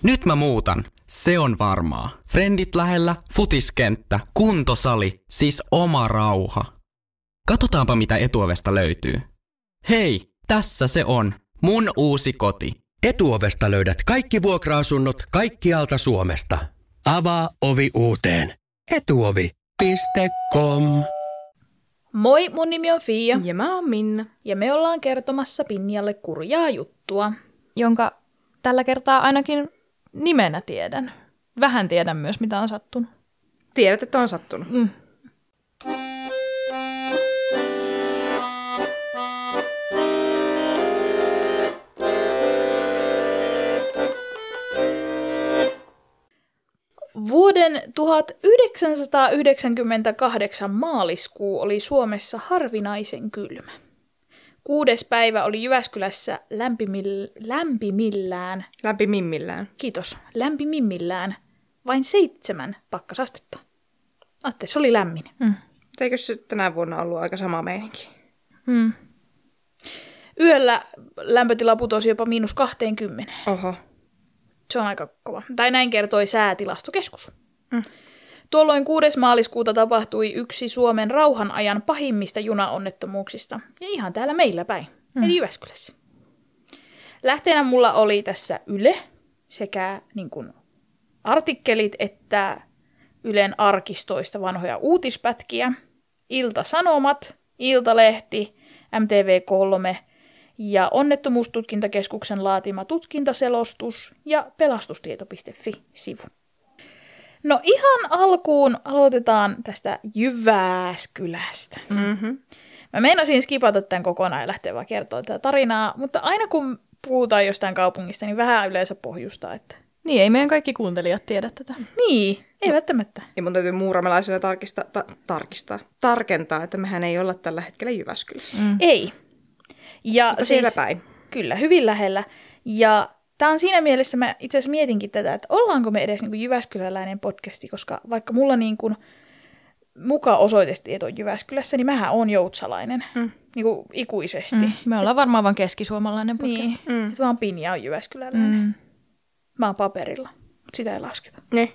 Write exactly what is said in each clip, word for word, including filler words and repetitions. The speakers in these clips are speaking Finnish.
Nyt mä muutan. Se on varmaa. Frendit lähellä, futiskenttä, kuntosali, siis oma rauha. Katsotaanpa mitä Etuovesta löytyy. Hei, tässä se on. Mun uusi koti. Etuovesta löydät kaikki vuokra-asunnot kaikkialta Suomesta. Avaa ovi uuteen. etuovi piste com. Moi, mun nimi on Fia. Ja mä oon Minna. Ja me ollaan kertomassa Pinjalle kurjaa juttua. Jonka tällä kertaa ainakin nimenä tiedän. Vähän tiedän myös, mitä on sattunut. Tiedät, että on sattunut. Mm. Vuoden tuhatyhdeksänsataayhdeksänkymmentäkahdeksan maaliskuu oli Suomessa harvinaisen kylmä. Kuudes päivä oli Jyväskylässä lämpimil- lämpimillään. Lämpimimmillään. Kiitos. Lämpimimmillään. Vain seitsemän pakkasastetta. Ajattele, se oli lämmin. Mm. Eikö se tänä vuonna ollut aika sama meininki? Mm. Yöllä lämpötila putosi jopa miinus kaksikymmentä. Oho. Se on aika kova. Tai näin kertoi Säätilastokeskus. Mm. Tuolloin kuudes maaliskuuta tapahtui yksi Suomen rauhan ajan pahimmista junaonnettomuuksista. Ja ihan täällä meillä päin, mm. eli Jyväskylässä. Lähteenä mulla oli tässä Yle sekä niin kuin artikkelit että Ylen arkistoista vanhoja uutispätkiä, Ilta-Sanomat, Iltalehti, M T V kolme ja Onnettomuustutkintakeskuksen laatima tutkintaselostus ja pelastustieto piste fi-sivu. No ihan alkuun aloitetaan tästä Jyväskylästä. Mm-hmm. Mä meinasin skipata tämän kokonaan ja lähteä vaan kertoa tätä tarinaa, mutta aina kun puhutaan jostain kaupungista, niin vähän yleensä pohjustaa, että... Niin, ei meidän kaikki kuuntelijat tiedä tätä. Niin, ei välttämättä. Ja mun täytyy muuramelaisena tarkistaa, ta- tarkistaa, tarkentaa, että mehän ei olla tällä hetkellä Jyväskylässä. Mm. Ei. Ja Mutta siis, siellä päin. Kyllä, hyvin lähellä. Ja tämä on siinä mielessä, mä itse asiassa mietinkin tätä, että ollaanko me edes niin kuin jyväskyläläinen podcasti, koska vaikka mulla niin kuin muka osoitestieto on Jyväskylässä, niin mähän on joutsalainen Mm. niin kuin ikuisesti. Mm. Me ollaan varmaan vaan keskisuomalainen podcast. Niin, Mm. että vaan Pinja on jyväskyläläinen. Mm. Mä oon paperilla, mutta sitä ei lasketa. Ne.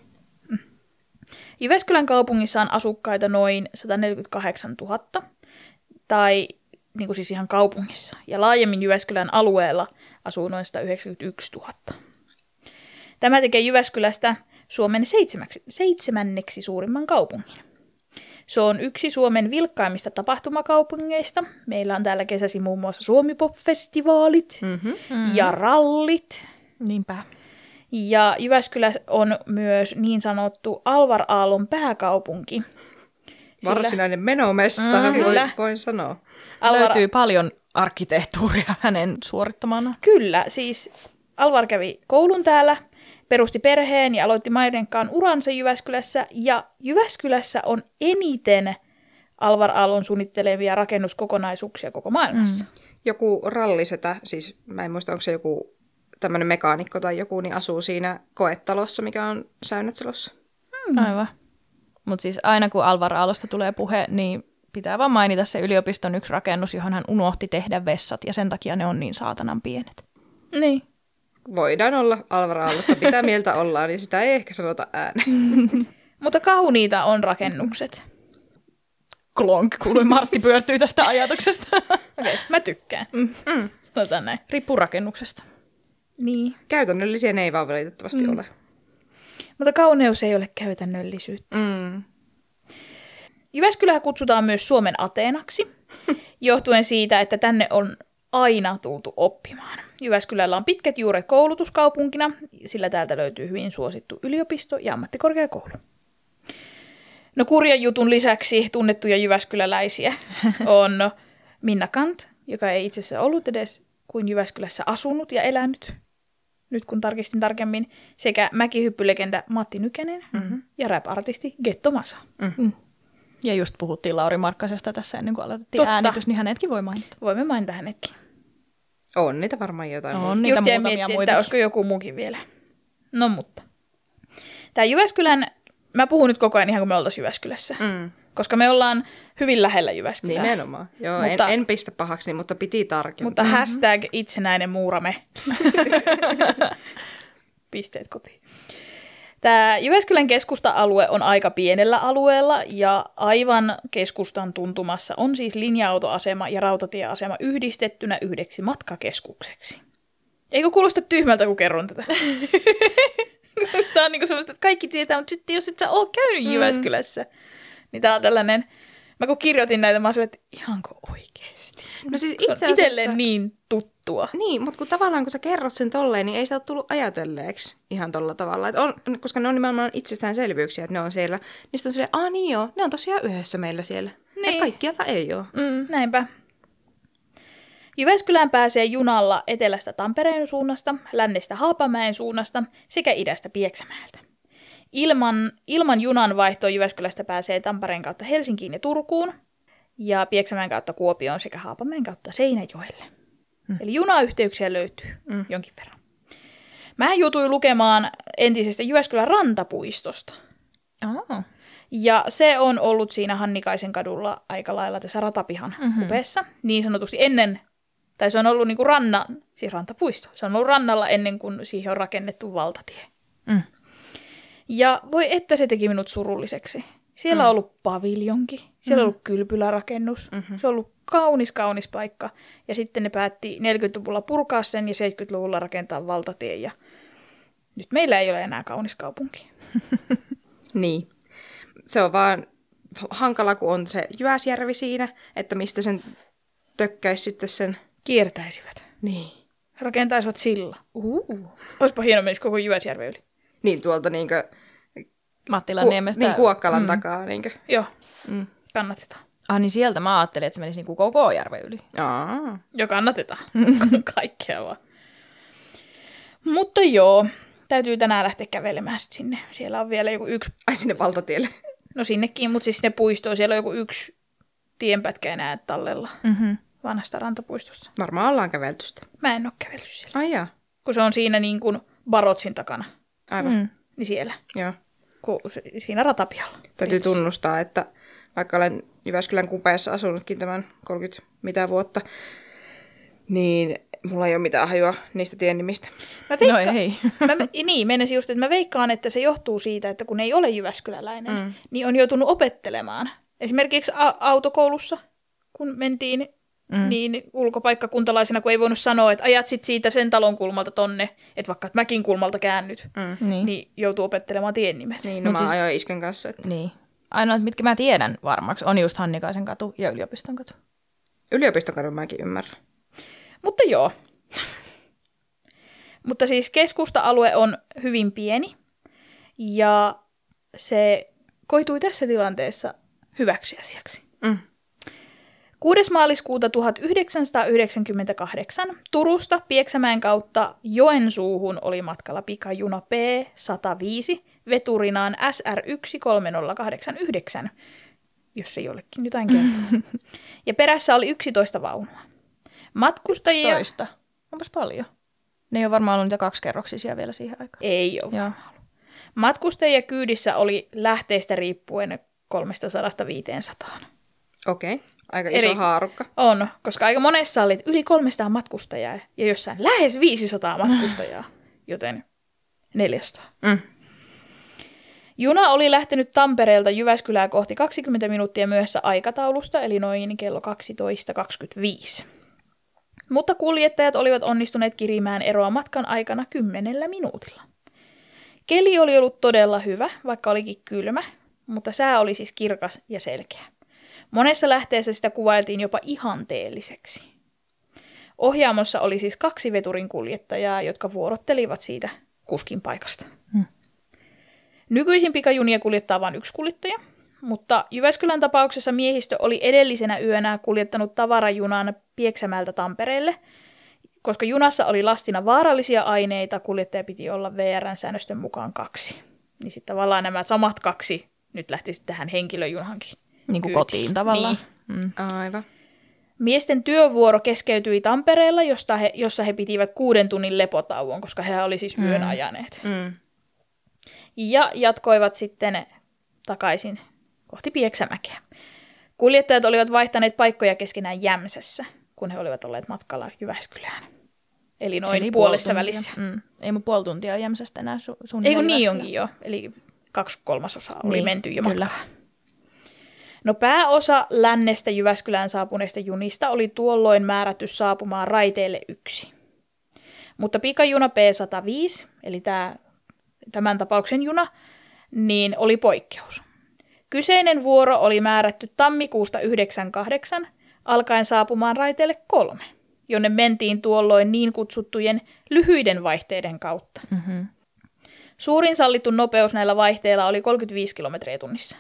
Jyväskylän kaupungissa on asukkaita noin sata neljäkymmentäkahdeksantuhatta, tai niin kuin siis ihan kaupungissa. Ja laajemmin Jyväskylän alueella asuu noin sata yhdeksänkymmentäyksituhatta. Tämä tekee Jyväskylästä Suomen seitsemäksi, seitsemänneksi suurimman kaupungin. Se on yksi Suomen vilkkaimmista tapahtumakaupungeista. Meillä on täällä kesäsi muun muassa Suomi-pop-festivaalit Mm-hmm. Mm. ja rallit. Niinpä. Ja Jyväskylä on myös niin sanottu Alvar Aallon pääkaupunki. Sillä Varsinainen menomesta, Mm, voi, kyllä. voin sanoa. Alvar, Löytyy paljon arkkitehtuuria hänen suorittamana. Kyllä, siis Alvar kävi koulun täällä, perusti perheen ja aloitti Maidenkaan uransa Jyväskylässä. Ja Jyväskylässä on eniten Alvar Aallon suunnittelevia rakennuskokonaisuuksia koko maailmassa. Mm. Joku rallisetä, siis mä en muista, onko se joku tämmöinen mekaanikko tai joku, niin asuu siinä koetalossa, mikä on Säynätselossa. Mm. Aivan. Mutta siis aina kun Alvar Aallosta tulee puhe, niin pitää vaan mainita se yliopiston yksi rakennus, johon hän unohti tehdä vessat, ja sen takia ne on niin saatanan pienet. Niin. Voidaan olla Alvar Aallosta, mitä mieltä ollaan, niin sitä ei ehkä sanota ääneen. Mutta kauniita on rakennukset. Klonk, kuului Martti pyörtyy tästä ajatuksesta. Okei, okay, mä tykkään. Mm. Mm. Sanotaan näin. Riippuu rakennuksesta. Niin. Käytännöllisiä ne ei vaan valitettavasti Mm. ole. Mutta kauneus ei ole käytännöllisyyttä. Mm. Jyväskylää kutsutaan myös Suomen Ateenaksi, johtuen siitä, että tänne on aina tultu oppimaan. Jyväskylällä on pitkät juuret koulutuskaupunkina, sillä täältä löytyy hyvin suosittu yliopisto ja ammattikorkeakoulu. No kurjan jutun lisäksi tunnettuja jyväskyläläisiä on Minna Kant, joka ei itse asiassa ollut edes kuin Jyväskylässä asunut ja elänyt, nyt kun tarkistin tarkemmin, sekä mäkihyppylegenda Matti Nykänen mm-hmm. ja rap-artisti Getto Masa. Mm. Ja just puhuttiin Lauri Markkasesta tässä ennen kuin aloitettiin Totta. äänitys, niin hänetkin voi mainita. Voimme mainita hänetkin. On niitä varmaan jotain. On niitä Just jäin muutamia miettiä, muita. että olisiko joku muukin vielä. No mutta. Tämä Jyväskylän, mä puhun nyt koko ajan ihan kuin me oltaisiin Jyväskylässä, Mm. koska me ollaan hyvin lähellä Jyväskylää. Nimenomaan. Joo, Mutta- en, en pistä pahaksi, mutta piti tarkentaa. Mutta hashtag itsenäinen muurame. Pisteet kotiin. Tämä Jyväskylän keskusta-alue on aika pienellä alueella ja aivan keskustan tuntumassa on siis linja-autoasema ja rautatieasema yhdistettynä yhdeksi matkakeskukseksi. Eikö kuulosta tyhmältä, kun kerron tätä? Tämä on niin kuin semmoista, että kaikki tietää, mutta sitten jos et sä ole käynyt Jyväskylässä, mm. niin tämä on tällainen... Mä kun kirjoitin näitä, mä olin, että ihanko oikeesti? No siis itse asiassa... itselleen niin tuttua. Niin, mutta kun tavallaan kun sä kerrot sen tolleen, niin ei sitä ole tullut ajatelleeksi ihan tolla tavalla. Et on, koska ne on nimenomaan itsestäänselvyyksiä, että ne on siellä. Niistä on silleen, aah niin joo, ne on tosiaan yhdessä meillä siellä. Niin. Et kaikkialla ei ole. Mm, näinpä. Jyväskylään pääsee junalla etelästä Tampereen suunnasta, lännestä Haapamäen suunnasta sekä idästä Pieksämäeltä. Ilman, ilman junan vaihtoa Jyväskylästä pääsee Tampereen kautta Helsinkiin ja Turkuun ja Pieksämäen kautta Kuopioon sekä Haapamäen kautta Seinäjoelle. Mm. Eli junayhteyksiä löytyy mm. jonkin verran. Mä joutuin lukemaan entisestä Jyväskylän rantapuistosta. Oh. Ja se on ollut siinä Hannikaisen kadulla aika lailla tässä ratapihan mm-hmm. kupeessa. Niin sanotusti ennen, tai se on ollut niinku ranna, siis rantapuisto. Se on ollut rannalla ennen kuin siihen on rakennettu valtatie. Mm. Ja voi että se teki minut surulliseksi. Siellä mm. on ollut paviljonki, siellä mm. on ollut kylpylärakennus, mm-hmm. se on ollut kaunis, kaunis paikka. Ja sitten ne päätti neljäkymmentäluvulla purkaa sen ja seitsemänkymmentäluvulla rakentaa valtatien. Ja nyt meillä ei ole enää kaunis kaupunki. Niin. Se on vaan hankala, kun on se Jyväsjärvi siinä, että mistä sen tökkäisi sitten sen... Kiertäisivät. Niin. Rakentaisivat silla. Uh. Olisipa hieno menisi koko Jyväsjärven yli. Niin, tuolta niinkö... Mattilanniemestä. Ku, niin, Kuokkalan mm. takaa niinkö. Joo, mm. kannatetaan. Ah, niin sieltä mä ajattelin, että se menisi niinku koko järven yli. Aa. Jo kannatetaan. Kaikkea vaan. Mutta joo, täytyy tänään lähteä kävelemään sinne. Siellä on vielä joku yksi... Ai sinne valtatielle. No sinnekin, mutta siis sinne puistoon. Siellä on joku yksi tienpätkä enää tallella Mm-hmm. vanhasta rantapuistosta. Varmaan ollaan kävelty sitä. Mä en ole kävellyt siellä. Ai jaa. Kun se on siinä niin kuin Barotsin takana. Aivan. Mm. Niin siellä. Joo. Kun se, siinä ratapihalla. Täytyy tunnustaa, että vaikka olen Jyväskylän kupeessa asunutkin tämän kolmekymmentä mitä vuotta, niin mulla ei ole mitään hajua niistä tiennimistä. Mä veikka... No ei. mä, niin, menisin just, että mä veikkaan, että se johtuu siitä, että kun ei ole jyväskyläläinen, mm. niin on joutunut opettelemaan. Esimerkiksi a- autokoulussa, kun mentiin mm. niin ulkopaikkakuntalaisena, kun ei voinut sanoa, että ajat sit siitä sen talon kulmalta tonne, että vaikka että mäkin kulmalta käännyt, Mm. Niin. niin joutuu opettelemaan tiennimet. Niin, no Mut mä siis... ajoin isken kanssa. Että... Niin. Ainoat, mitkä mä tiedän varmaksi, on just Hannikaisen katu ja Yliopiston katu. Yliopiston kadun mäkin ymmärrän. Mutta joo. Mutta siis keskusta-alue on hyvin pieni ja se koitui tässä tilanteessa hyväksi asiaksi. Mm. kuudes maaliskuuta tuhatyhdeksänsataayhdeksänkymmentäkahdeksan Turusta Pieksämäen kautta Joensuuhun oli matkalla pikajuna P sata viisi veturinaan S R yksi kolme nolla kahdeksan yhdeksän, jos se jollekin jotain kertoo. Ja perässä oli yksitoista vaunua. Matkustajia... yksitoista. Onpas paljon. Ne ei ole varmaan ollut niitä kaksikerroksisia vielä siihen aikaan. Ei ole. Joo. Matkustajia kyydissä oli lähteestä riippuen kolmestasadasta viiteensataan. Okei, okay. Aika iso Eri... haarukka. On, koska aika monessa oli yli kolmesataa matkustajaa ja jossain lähes viisisataa matkustajaa, joten neljäsataa. Mm. Juna oli lähtenyt Tampereelta Jyväskylää kohti kaksikymmentä minuuttia myöhässä aikataulusta, eli noin kello kaksitoista kaksikymmentäviisi. Mutta kuljettajat olivat onnistuneet kirimään eroa matkan aikana kymmenellä minuutilla. Keli oli ollut todella hyvä, vaikka olikin kylmä, mutta sää oli siis kirkas ja selkeä. Monessa lähteessä sitä kuvailtiin jopa ihanteelliseksi. Ohjaamossa oli siis kaksi veturin kuljettajaa, jotka vuorottelivat siitä kuskin paikasta. Hmm. Nykyisin pikajunia kuljettaa vain yksi kuljettaja, mutta Jyväskylän tapauksessa miehistö oli edellisenä yönä kuljettanut tavarajunan Pieksämäeltä Tampereelle, koska junassa oli lastina vaarallisia aineita, kuljettaja piti olla V R:n säännösten mukaan kaksi. Niin sitten tavallaan nämä samat kaksi nyt lähtisivät tähän henkilöjunhankin. Niin kuin kotiin tavallaan. Niin. Mm. Aivan. Miesten työvuoro keskeytyi Tampereella, josta he, jossa he pitivät kuuden tunnin lepotauon, koska he oli siis yön Mm. ajaneet. Mm. Ja jatkoivat sitten takaisin kohti Pieksämäkeä. Kuljettajat olivat vaihtaneet paikkoja keskenään Jämsässä, kun he olivat olleet matkalla Jyväskylään. eli noin Eli puolessa puoli välissä. Mm. Ei mun puoli tuntia on Jämsästä enää su- Ei suunnilleen kun niin Jyväskylään. onkin jo, eli kaksi kolmasosaa oli Niin, menty jo kyllä. matkaa. No pääosa lännestä Jyväskylään saapuneista junista oli tuolloin määrätty saapumaan raiteelle yksi. Mutta pikajuna P sata viisi, eli tämä, tämän tapauksen juna, niin oli poikkeus. Kyseinen vuoro oli määrätty tammikuusta yhdeksänkymmentäkahdeksan alkaen saapumaan raiteelle kolme, jonne mentiin tuolloin niin kutsuttujen lyhyiden vaihteiden kautta. Mm-hmm. Suurin sallittu nopeus näillä vaihteilla oli kolmekymmentäviisi kilometriä tunnissa.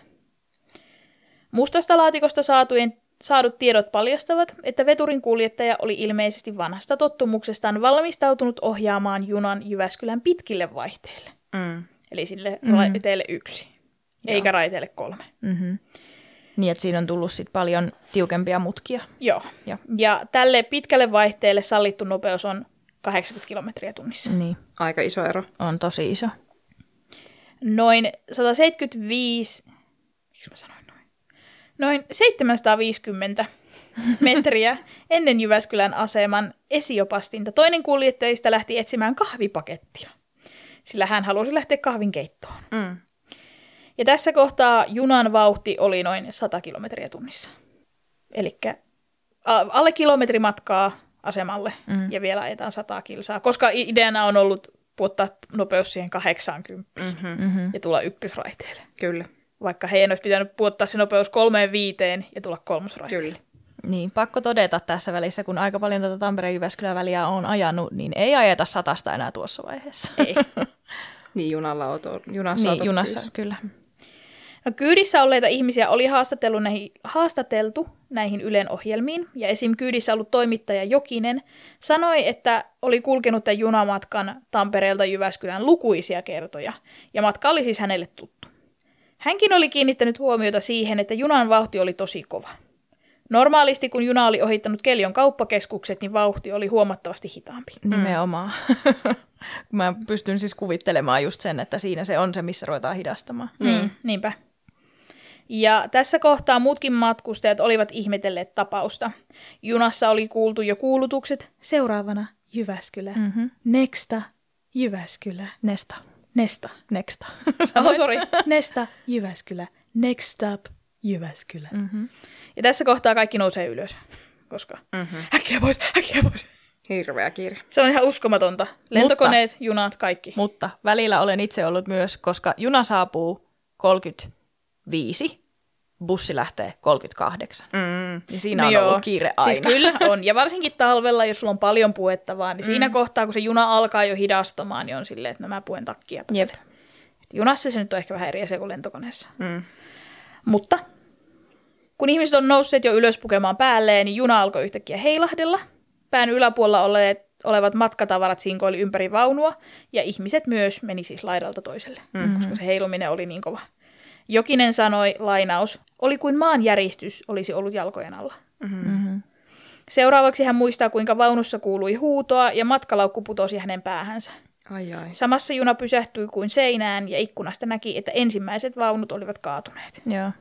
Mustasta laatikosta saatujen, saadut tiedot paljastavat, että veturin kuljettaja oli ilmeisesti vanhasta tottumuksestaan valmistautunut ohjaamaan junan Jyväskylän pitkille vaihteille. Mm. Eli sille Mm. raiteelle yksi, eikä raiteelle kolme. Mm-hmm. Niin, että siinä on tullut sit paljon tiukempia mutkia. Joo. Joo. Ja tälle pitkälle vaihteelle sallittu nopeus on kahdeksankymmentä kilometriä tunnissa. Niin, Aika iso ero. on tosi iso. Noin sata seitsemänkymmentäviisi, miksi mä sanoin noin? Noin seitsemänsataaviisikymmentä metriä ennen Jyväskylän aseman esiopastinta toinen kuljettajista lähti etsimään kahvipakettia, sillä hän halusi lähteä kahvinkeittoon. Mm. Ja tässä kohtaa junan vauhti oli noin sata kilometriä tunnissa. Eli alle kilometri matkaa asemalle mm. ja vielä ajetaan sata kilsaa, koska ideana on ollut puottaa nopeus siihen kahdeksankymmentä Mm-hmm. Mm-hmm. ja tulla ykkösraiteelle. Kyllä, Vaikka heidän olisi pitänyt puottaa se nopeus kolmeen viiteen ja tulla kolmosraiteelle. kyllä. Niin, pakko todeta tässä välissä, kun aika paljon tätä Tampere-Jyväskylän väliä on ajanut, niin ei ajeta satasta enää tuossa vaiheessa. Ei. Niin junalla on, junassa Niin, on junassa, kyllä. No, kyydissä olleita ihmisiä oli haastateltu näihin, haastateltu näihin Ylen ohjelmiin, ja esim. Kyydissä ollut toimittaja Jokinen sanoi, että oli kulkenut tämän junamatkan Tampereelta Jyväskylän lukuisia kertoja, ja matka oli siis hänelle tuttu. Hänkin oli kiinnittänyt huomiota siihen, että junan vauhti oli tosi kova. Normaalisti, kun juna oli ohittanut Kelion kauppakeskukset, niin vauhti oli huomattavasti hitaampi. Nimenomaan. Mä pystyn siis kuvittelemaan just sen, että siinä se on se, missä ruvetaan hidastamaan. Niin, niinpä. Ja tässä kohtaa muutkin matkustajat olivat ihmetelleet tapausta. Junassa oli kuultu jo kuulutukset, seuraavana Jyväskylä, Mm-hmm. Nexta, Jyväskylä, Nesta. Nesta. Nexta. Oh, sorry, Nesta, Jyväskylä, Next stop, Jyväskylä. Mm-hmm. Ja tässä kohtaa kaikki nousee ylös, koska Mm-hmm. äkkiä pois, äkkiä pois. Hirveä kiire. Se on ihan uskomatonta. Lentokoneet, Mutta. junat, kaikki. Mutta välillä olen itse ollut myös, koska juna saapuu kolmekymmentäviisi, bussi lähtee kolmekymmentäkahdeksan. Mm. Ja siinä No on joo. ollut kiire aina. Siis kyllä on. Ja varsinkin talvella, jos sulla on paljon puettavaa, niin mm. siinä kohtaa, kun se juna alkaa jo hidastamaan, niin on silleen, että no mä puen takkia päälle. Jep. Junassa se nyt on ehkä vähän eri asia kuin lentokoneessa. Mm. Mutta kun ihmiset on nousseet jo ylös pukemaan päälleen, niin juna alkoi yhtäkkiä heilahdella. Pään yläpuolella olevat, olevat matkatavarat sinkoili ympäri vaunua, ja ihmiset myös meni siis laidalta toiselle, mm-hmm. koska se heiluminen oli niin kova. Jokinen sanoi, lainaus, oli kuin maanjäristys olisi ollut jalkojen alla. Mm-hmm. Seuraavaksi hän muistaa, kuinka vaunussa kuului huutoa ja matkalaukku putosi hänen päähänsä. Ai ai. Samassa juna pysähtyi kuin seinään ja ikkunasta näki, että ensimmäiset vaunut olivat kaatuneet. Joo.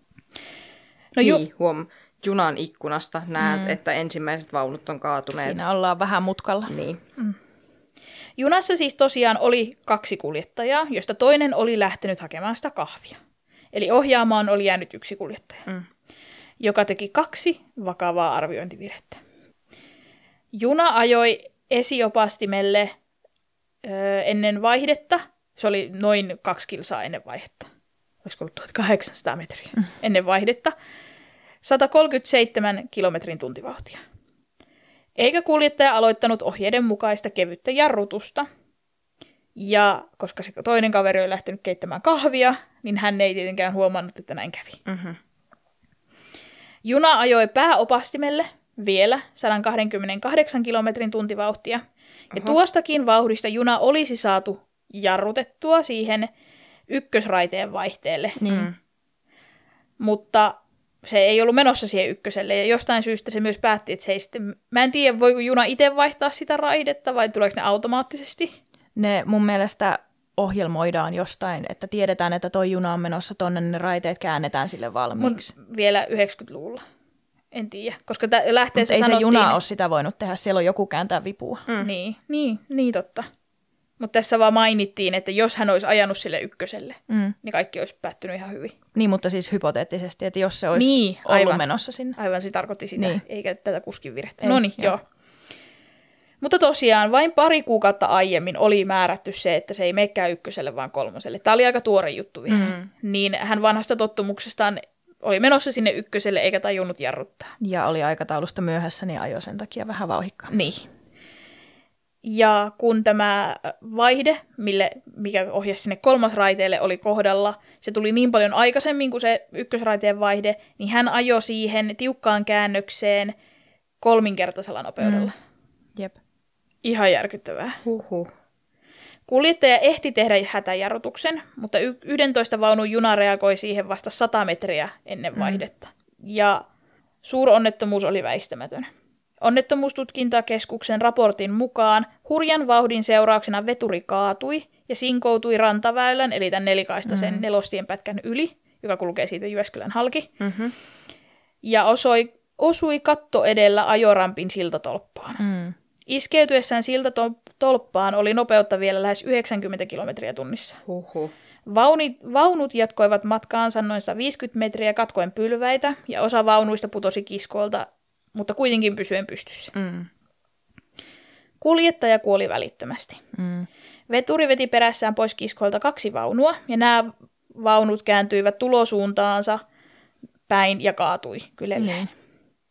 No ju- niin, huom, junan ikkunasta näet, mm. että ensimmäiset vaunut on kaatuneet. Siinä ollaan vähän mutkalla. Niin. Mm. Junassa siis tosiaan oli kaksi kuljettajaa, josta toinen oli lähtenyt hakemaan sitä kahvia. Eli ohjaamaan oli jäänyt yksi kuljettaja, Mm. joka teki kaksi vakavaa arviointivirhettä. Juna ajoi esiopastimelle ö, ennen vaihdetta. Se oli noin kaksi kilsaa ennen vaihdetta. Olisiko ollut tuhatkahdeksansataa metriä mm. ennen vaihdetta. sata kolmekymmentäseitsemän kilometrin tuntivauhtia. Eikä kuljettaja aloittanut ohjeiden mukaista kevyttä jarrutusta. Ja koska se toinen kaveri oli lähtenyt keittämään kahvia, niin hän ei tietenkään huomannut, että näin kävi. Mm-hmm. Juna ajoi pääopastimelle vielä sata kaksikymmentäkahdeksan kilometrin tuntivauhtia. Ja Oho. tuostakin vauhdista juna olisi saatu jarrutettua siihen ykkösraiteen vaihteelle. Niin. Mm. Mutta se ei ollut menossa siihen ykköselle, ja jostain syystä se myös päätti, että se ei sitten... Mä en tiedä, voiko juna itse vaihtaa sitä raidetta, vai tuleeko ne automaattisesti? Ne mun mielestä ohjelmoidaan jostain, että tiedetään, että toi juna on menossa tonne, ne raiteet käännetään sille valmiiksi. Mut vielä yhdeksänkymmentäluvulla. En tiedä, koska tä- lähteessä ei se sanottiin... juna ole sitä voinut tehdä, siellä on joku kääntää vipua. Mm. Niin, niin, niin totta. Mutta tässä vaan mainittiin, että jos hän olisi ajanut sille ykköselle, mm. niin kaikki olisi päättynyt ihan hyvin. Niin, mutta siis hypoteettisesti, että jos se olisi niin, ollut aivan, menossa sinne. Aivan, se tarkoitti sitä, niin. Eikä tätä kuskin virhettä. Ei, No niin, joo. joo. Mutta tosiaan vain pari kuukautta aiemmin oli määrätty se, että se ei menekään ykköselle, vaan kolmoselle. Tämä oli aika tuore juttu vielä. Mm. Niin hän vanhasta tottumuksestaan oli menossa sinne ykköselle eikä tajunnut jarruttaa. Ja oli aikataulusta myöhässä, niin ajoi sen takia vähän vauhikkaan. Niin. Ja kun tämä vaihde, mille, mikä ohjasi sinne kolmosraiteelle, oli kohdalla, se tuli niin paljon aikaisemmin kuin se ykkösraiteen vaihde, niin hän ajoi siihen tiukkaan käännökseen kolminkertaisella nopeudella. Mm. Jep. Ihan järkyttävää. Huhhuh. Kuljettaja ehti tehdä hätäjarrutuksen, mutta yksitoista vaunun juna reagoi siihen vasta sata metriä ennen vaihdetta. Mm. Ja suuronnettomuus oli väistämätön. Onnettomuustutkintakeskuksen raportin mukaan hurjan vauhdin seurauksena veturi kaatui ja sinkoutui rantaväylän, eli tämän nelikaistaisen mm-hmm. nelostien pätkän yli, joka kulkee siitä Jyväskylän halki, mm-hmm. ja osoi, osui katto edellä ajorampin siltatolppaan. Mm. Iskeytyessään siltatolppaan oli nopeutta vielä lähes yhdeksänkymmentä kilometriä tunnissa. Huhhuh. Vaunit, vaunut jatkoivat matkaansa noin sata viisikymmentä metriä katkoen pylväitä, ja osa vaunuista putosi kiskoilta, mutta kuitenkin pysyen pystyssä. Mm. Kuljettaja kuoli välittömästi. Mm. Veturi veti perässään pois kiskoilta kaksi vaunua, ja nämä vaunut kääntyivät tulosuuntaansa päin ja kaatui kylelleen. Mm.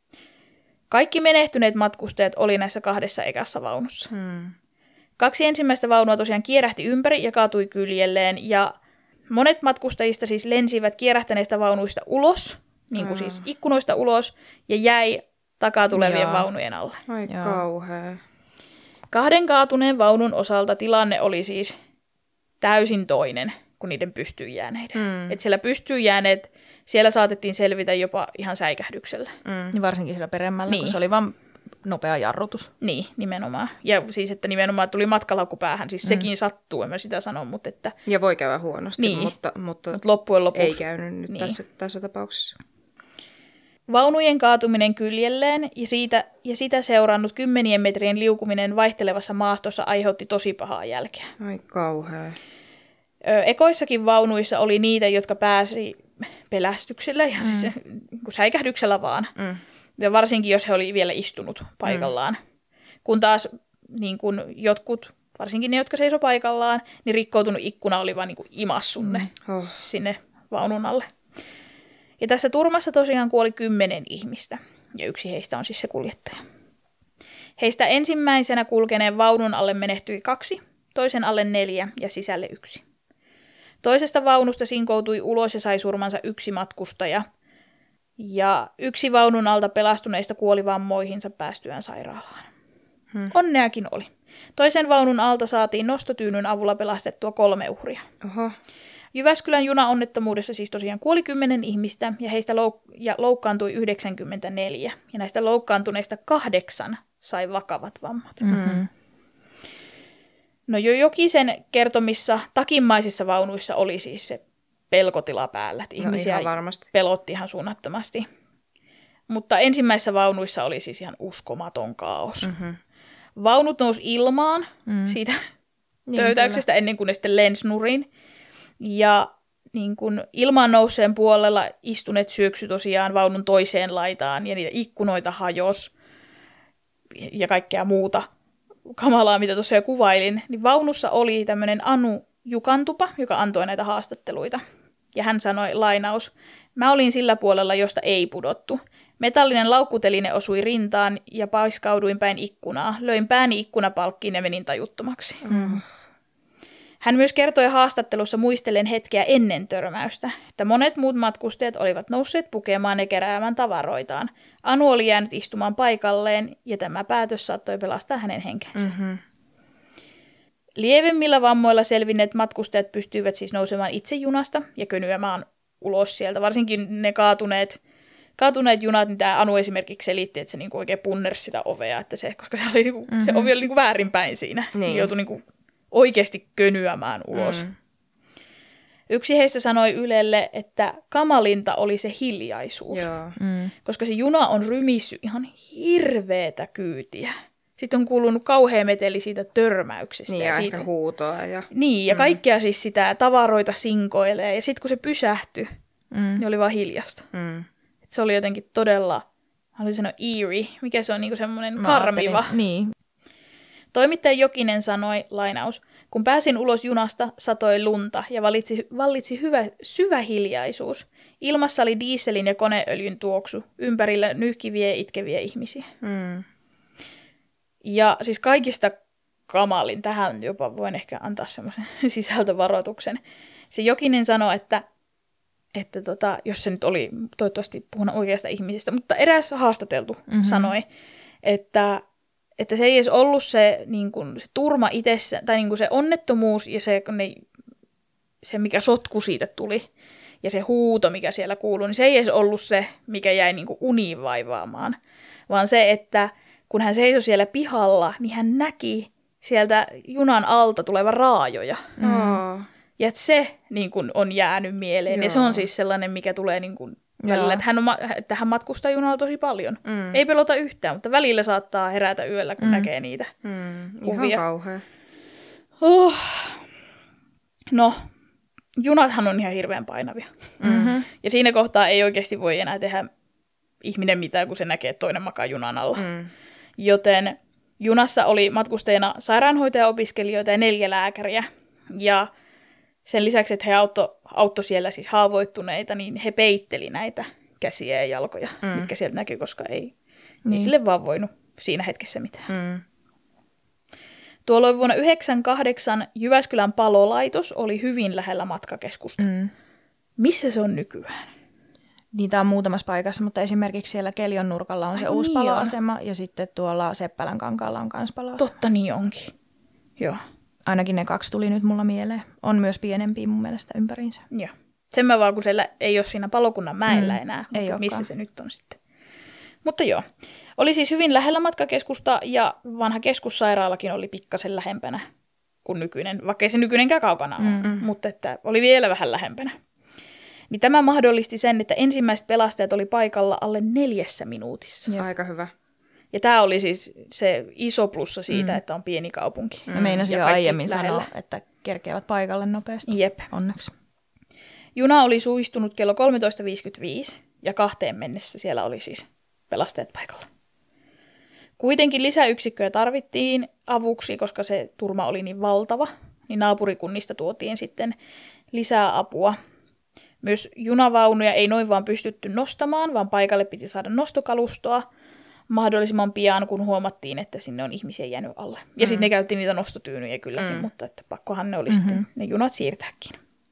Kaikki menehtyneet matkustajat oli näissä kahdessa ekassa vaunussa. Mm. Kaksi ensimmäistä vaunua tosiaan kierähti ympäri ja kaatui kyljelleen, ja monet matkustajista siis lensivät kierähtäneistä vaunuista ulos, niin kuin mm. siis ikkunoista ulos, ja jäi takaa tulevien Joo. vaunujen alle. Ai kauhea. Kahden kaatuneen vaunun osalta tilanne oli siis täysin toinen kuin niiden pystyyn jääneiden. Mm. Et siellä pystyyn jääneet, siellä saatettiin selvitä jopa ihan säikähdyksellä. Mm. Niin varsinkin siellä peremmällä, niin. kun se oli vaan nopea jarrutus. Niin, nimenomaan. Ja siis, että nimenomaan tuli matkalaukku päähän. Siis mm. sekin sattuu, en mä sitä sano, mutta että... Ja voi käydä huonosti, niin. mutta, mutta Mut loppujen lopuksi ei käynyt nyt niin. tässä, tässä tapauksessa. Vaunujen kaatuminen kyljelleen ja, siitä, ja sitä seurannut kymmenien metrien liukuminen vaihtelevassa maastossa aiheutti tosi pahaa jälkeä. Ai kauhea. Ö, ekoissakin vaunuissa oli niitä, jotka pääsi pelästyksellä, ihan mm. siis säikähdyksellä vaan. Mm. Ja varsinkin, jos he oli vielä istunut paikallaan. Mm. Kun taas niin kun jotkut, varsinkin ne, jotka seisoi paikallaan, niin rikkoutunut ikkuna oli vaan niin kuin imassunne mm. oh. sinne vaunun alle. Ja tässä turmassa tosiaan kuoli kymmenen ihmistä, ja yksi heistä on siis se kuljettaja. Heistä ensimmäisenä kulkeneen vaunun alle menehtyi kaksi, toisen alle neljä ja sisälle yksi. Toisesta vaunusta sinkoutui ulos ja sai surmansa yksi matkustaja, ja yksi vaunun alta pelastuneista kuoli vammoihinsa päästyään sairaalaan. Hmm. Onneakin oli. Toisen vaunun alta saatiin nostotyynyn avulla pelastettua kolme uhria. Oho. Jyväskylän junaonnettomuudessa siis tosiaan kuoli kymmenen ihmistä ja heistä louk- ja loukkaantui yhdeksänkymmentäneljä. Ja näistä loukkaantuneista kahdeksan sai vakavat vammat. Mm-hmm. No jo Jokisen kertomissa takinmaisissa vaunuissa oli siis se pelkotila päällä. Että ihmisiä no, ihan pelotti ihan suunnattomasti. Mutta ensimmäisissä vaunuissa oli siis ihan uskomaton kaos. Mm-hmm. Vaunut nousi ilmaan mm. siitä niin, töytäyksestä kyllä. ennen kuin ne sitten lensi nurin. Ja niin kun ilmaan nousseen puolella istuneet syöksy tosiaan vaunun toiseen laitaan ja niitä ikkunoita hajosi ja kaikkea muuta kamalaa, mitä tuossa jo kuvailin. Niin vaunussa oli tämmöinen Anu Jukantupa, joka antoi näitä haastatteluita. Ja hän sanoi, lainaus, mä olin sillä puolella, josta ei pudottu. Metallinen laukkuteline osui rintaan ja paiskauduin päin ikkunaa. Löin pääni ikkunapalkkiin ja menin tajuttomaksi. Mm. Hän myös kertoi haastattelussa muistellen hetkeä ennen törmäystä, että monet muut matkustajat olivat nousseet pukemaan ja keräämään tavaroitaan. Anu oli jäänyt istumaan paikalleen ja tämä päätös saattoi pelastaa hänen henkensä. Mm-hmm. Lievemmillä vammoilla selvinneet matkustajat pystyivät siis nousemaan itse junasta ja könyämään ulos sieltä. Varsinkin ne kaatuneet, kaatuneet junat, niin tämä Anu esimerkiksi selitti, että se niinku oikein punnersi sitä ovea, että se, koska se, oli niinku, mm-hmm. se ovi oli niinku väärinpäin siinä. Niin. Joutui niinku oikeasti könyämään ulos. Mm. Yksi heistä sanoi Ylelle, että kamalinta oli se hiljaisuus, Joo. Mm. koska se juna on rymissyt ihan hirveetä kyytiä. Sitten on kuulunut kauhea meteli siitä törmäyksestä. Niin, ja ja siitä... ehkä huutoa. Ja... Niin, ja kaikkea siis sitä tavaroita sinkoilee. Ja sitten kun se pysähtyi, Mm. niin oli vaan hiljasta. Mm. Et se oli jotenkin todella, haluaisin sanoa eerie, mikä se on niinku semmoinen Mä karmiva. ajattelin- Niin. Toimittaja Jokinen sanoi, lainaus, kun pääsin ulos junasta, satoi lunta ja valitsi, vallitsi hyvä, syvä hiljaisuus. Ilmassa oli dieselin ja koneöljyn tuoksu, ympärillä nyhkiviä ja itkeviä ihmisiä. Mm. Ja siis kaikista kamalin, tähän jopa voin ehkä antaa semmoisen sisältövaroituksen. Se Jokinen sanoi, että, että tota, jos se nyt oli toivottavasti puhunut oikeasta ihmisistä, mutta eräs haastateltu mm-hmm. sanoi, että, että se ei edes ollut se, niin kuin, se turma itsessä, tai niin kuin se onnettomuus ja se, ne, se, mikä sotku siitä tuli, ja se huuto, mikä siellä kuului, niin se ei edes ollut se, mikä jäi niin kuin uniin vaivaamaan, vaan se, että kun hän seisoi siellä pihalla, niin hän näki sieltä junan alta tulevan raajoja. Mm. Ja että se niin kun, on jäänyt mieleen. Joo. Ja se on siis sellainen, mikä tulee niin kun, välillä, että hän, on, että hän matkustaa junalla tosi paljon. Mm. Ei pelota yhtään, mutta välillä saattaa herätä yöllä, kun Mm. näkee niitä Mm. kuvia. Ihan kauhea. Oh. No, junathan on ihan hirveän painavia. Mm-hmm. Ja siinä kohtaa ei oikeasti voi enää tehdä ihminen mitään, kun se näkee, että toinen makaa junan alla. Mm. Joten junassa oli matkustajina sairaanhoitaja-opiskelijoita ja neljä lääkäriä. Ja sen lisäksi, että he auttoi autto siellä siis haavoittuneita, niin he peitteli näitä käsiä ja jalkoja, mm. mitkä sieltä näkyi, koska ei, niin. ei sille vaan voinut siinä hetkessä mitään. Mm. Tuolloin vuonna yhdeksänkymmentäkahdeksan Jyväskylän palolaitos oli hyvin lähellä matkakeskusta. Mm. Missä se on nykyään? Niitä on muutamassa paikassa, mutta esimerkiksi siellä Kelion nurkalla on se Ai uusi niin paloasema ja sitten tuolla Seppälän kankaalla on myös paloasema. Totta niin onkin. Joo. Ainakin ne kaksi tuli nyt mulla mieleen. On myös pienempiä mun mielestä ympäriinsä. Joo. Sen mä vaan, kun siellä ei ole siinä palokunnan mäellä Mm, enää, ei mutta missä olekaan. se nyt on sitten. Mutta joo. Oli siis hyvin lähellä matkakeskusta ja vanha keskussairaalakin oli pikkasen lähempänä kuin nykyinen, vaikka ei se nykyinenkään kaukana ole, Mm. mutta että oli vielä vähän lähempänä. Niin tämä mahdollisti sen, että ensimmäiset pelastajat oli paikalla alle neljässä minuutissa. Jep. Aika hyvä. Ja tämä oli siis se iso plussa siitä, Mm. että on pieni kaupunki. Mä meinasin Ja jo kaikki aiemmin lähellä. sanoa, että kerkeävät paikalle nopeasti. Jep. Onneksi. Juna oli suistunut kello kolmetoista viisikymmentäviisi ja kahteen mennessä siellä oli siis pelastajat paikalla. Kuitenkin lisäyksikköjä tarvittiin avuksi, koska se turma oli niin valtava, niin naapurikunnista tuotiin sitten lisää apua. Myös junavaunuja ei noin vaan pystytty nostamaan, vaan paikalle piti saada nostokalustoa mahdollisimman pian, kun huomattiin, että sinne on ihmisiä jäänyt alle. Ja mm. sitten ne käytti niitä nostotyynyjä kylläkin, mm. mutta että pakkohan ne oli mm-hmm. sitten ne junat siirtääkin.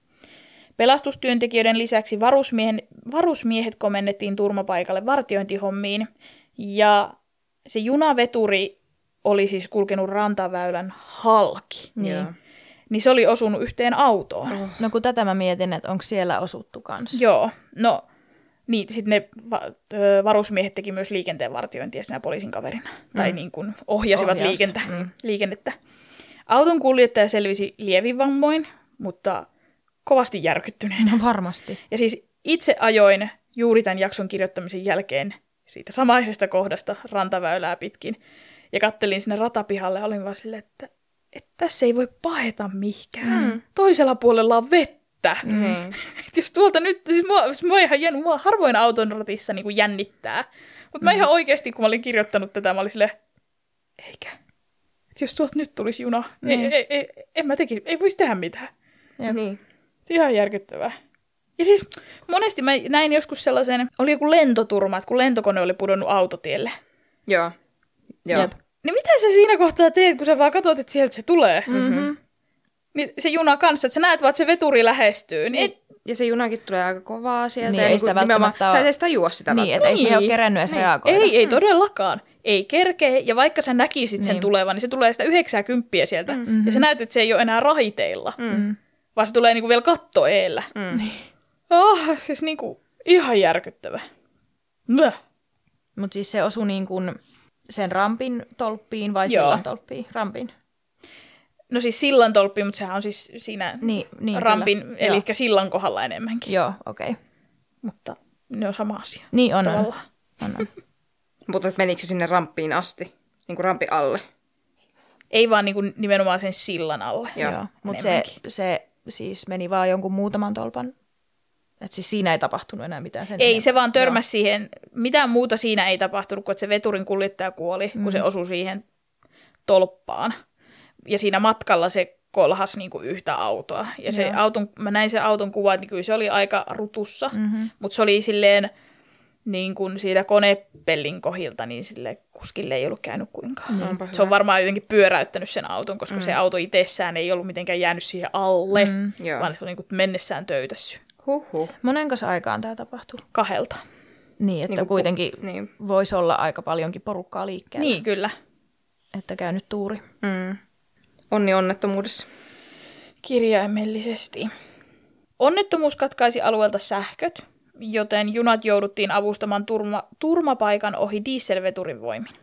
Pelastustyöntekijöiden lisäksi varusmiehen, varusmiehet komennettiin turmapaikalle vartiointihommiin, ja se junaveturi oli siis kulkenut rantaväylän halki. Niin. Joo. Niin se oli osunut yhteen autoon. Oh. No kun tätä mä mietin, että onko siellä osuttu kanssa. Joo, no niin, sitten ne va- ö, varusmiehet teki myös liikenteen vartiointia siinä poliisin kaverina. Mm. Tai niin kuin ohjasivat Ohjausta. liikentä, mm. liikennettä. Auton kuljettaja selvisi lievin vammoin, mutta kovasti järkyttyneenä. No varmasti. Ja siis itse ajoin juuri tämän jakson kirjoittamisen jälkeen siitä samaisesta kohdasta rantaväylää pitkin. Ja kattelin sinne ratapihalle ja olin vaan silleen, että, että tässä ei voi paeta mihinkään. Mm. Toisella puolella on vettä. Mm. Et jos tuolta nyt, siis mua, siis mua, ihan jänn, mua harvoin auton ratissa niin kuin jännittää. Mutta mä ihan oikeasti, kun mä olin kirjoittanut tätä, mä olin silleen, eikä. Et jos tuolta nyt tulisi juna, ei, Niin. ei, ei, en mä tekisi, ei voisi tehdä mitään. Jep. Niin. Ihan järkyttävää. Ja siis monesti mä näin joskus sellaisen, oli joku lentoturma, että kun lentokone oli pudonnut autotielle. Joo. Joo. Jep. Niin mitä sä siinä kohtaa teet, kun sä vaan katsot, että sieltä se tulee? Mm-hmm. Niin se juna kanssa, että sä näet vaan, että se veturi lähestyy. Niin et, Ja se junakin tulee aika kovaa sieltä. Niin, ja ei niinku sitä nimenomaan- välttämättä Sä et ole- edes tajua sitä Niin, että välttämättä. ei se ole Niin. kerennyt edes reagoida. ei, ei todellakaan. Ei kerkeä, ja vaikka sä näkisit sen Niin. tulevan, niin se tulee sitä yhdeksääkymppiä sieltä. Mm-hmm. Ja sä näet, että se ei ole enää rahiteilla, Mm. vaan se tulee niinku vielä kattoeellä. Mm. Oh, siis niinku ihan järkyttävä. Mäh. Mutta siis se osui niin kuin sen rampin tolppiin vai Joo. sillan tolppiin? Rampin. No siis sillan tolppi, mutta sehän on siis siinä Niin, niin rampin, kyllä. eli Joo. sillan kohdalla enemmänkin. Joo, okei. Okay. Mutta ne on sama asia. Niin on, on. Tavallaan. on, on. Mutta menikö se sinne ramppiin asti? Niin kuin rampi alle? Ei vaan niinku nimenomaan sen sillan alle. Joo. Joo. Mutta se, enemmänkin. se siis meni vaan jonkun muutaman tolpan. Että siis siinä ei tapahtunut enää mitään sen Ei, enempää. se vaan törmäsi siihen. Mitään muuta siinä ei tapahtunut, kun että se veturin kuljettaja kuoli, mm. kun se osui siihen tolppaan. Ja siinä matkalla se kolhasi niinku yhtä autoa. Ja se auton, mä näin sen auton kuvan, niin kyllä se oli aika rutussa. Mm-hmm. Mutta se oli silleen niin kuin siitä konepellin kohdilta, niin sille kuskille ei ollut käynyt kuinkaan. Mm. Se on varmaan jotenkin pyöräyttänyt sen auton, koska mm. se auto itsessään ei ollut mitenkään jäänyt siihen alle, mm. vaan se on niin kuin mennessään töytässyt. Huhhuh. Monenkos aikaan tämä tapahtuu? Kahdelta. Niin, että Niin kuin kuitenkin pu- niin. voisi olla aika paljonkin porukkaa liikkeellä. Niin, kyllä. Että käynyt tuuri. Mm. Onni onnettomuudessa. Kirjaimellisesti. Onnettomuus katkaisi alueelta sähköt, joten junat jouduttiin avustamaan turma, turmapaikan ohi dieselveturin voimin.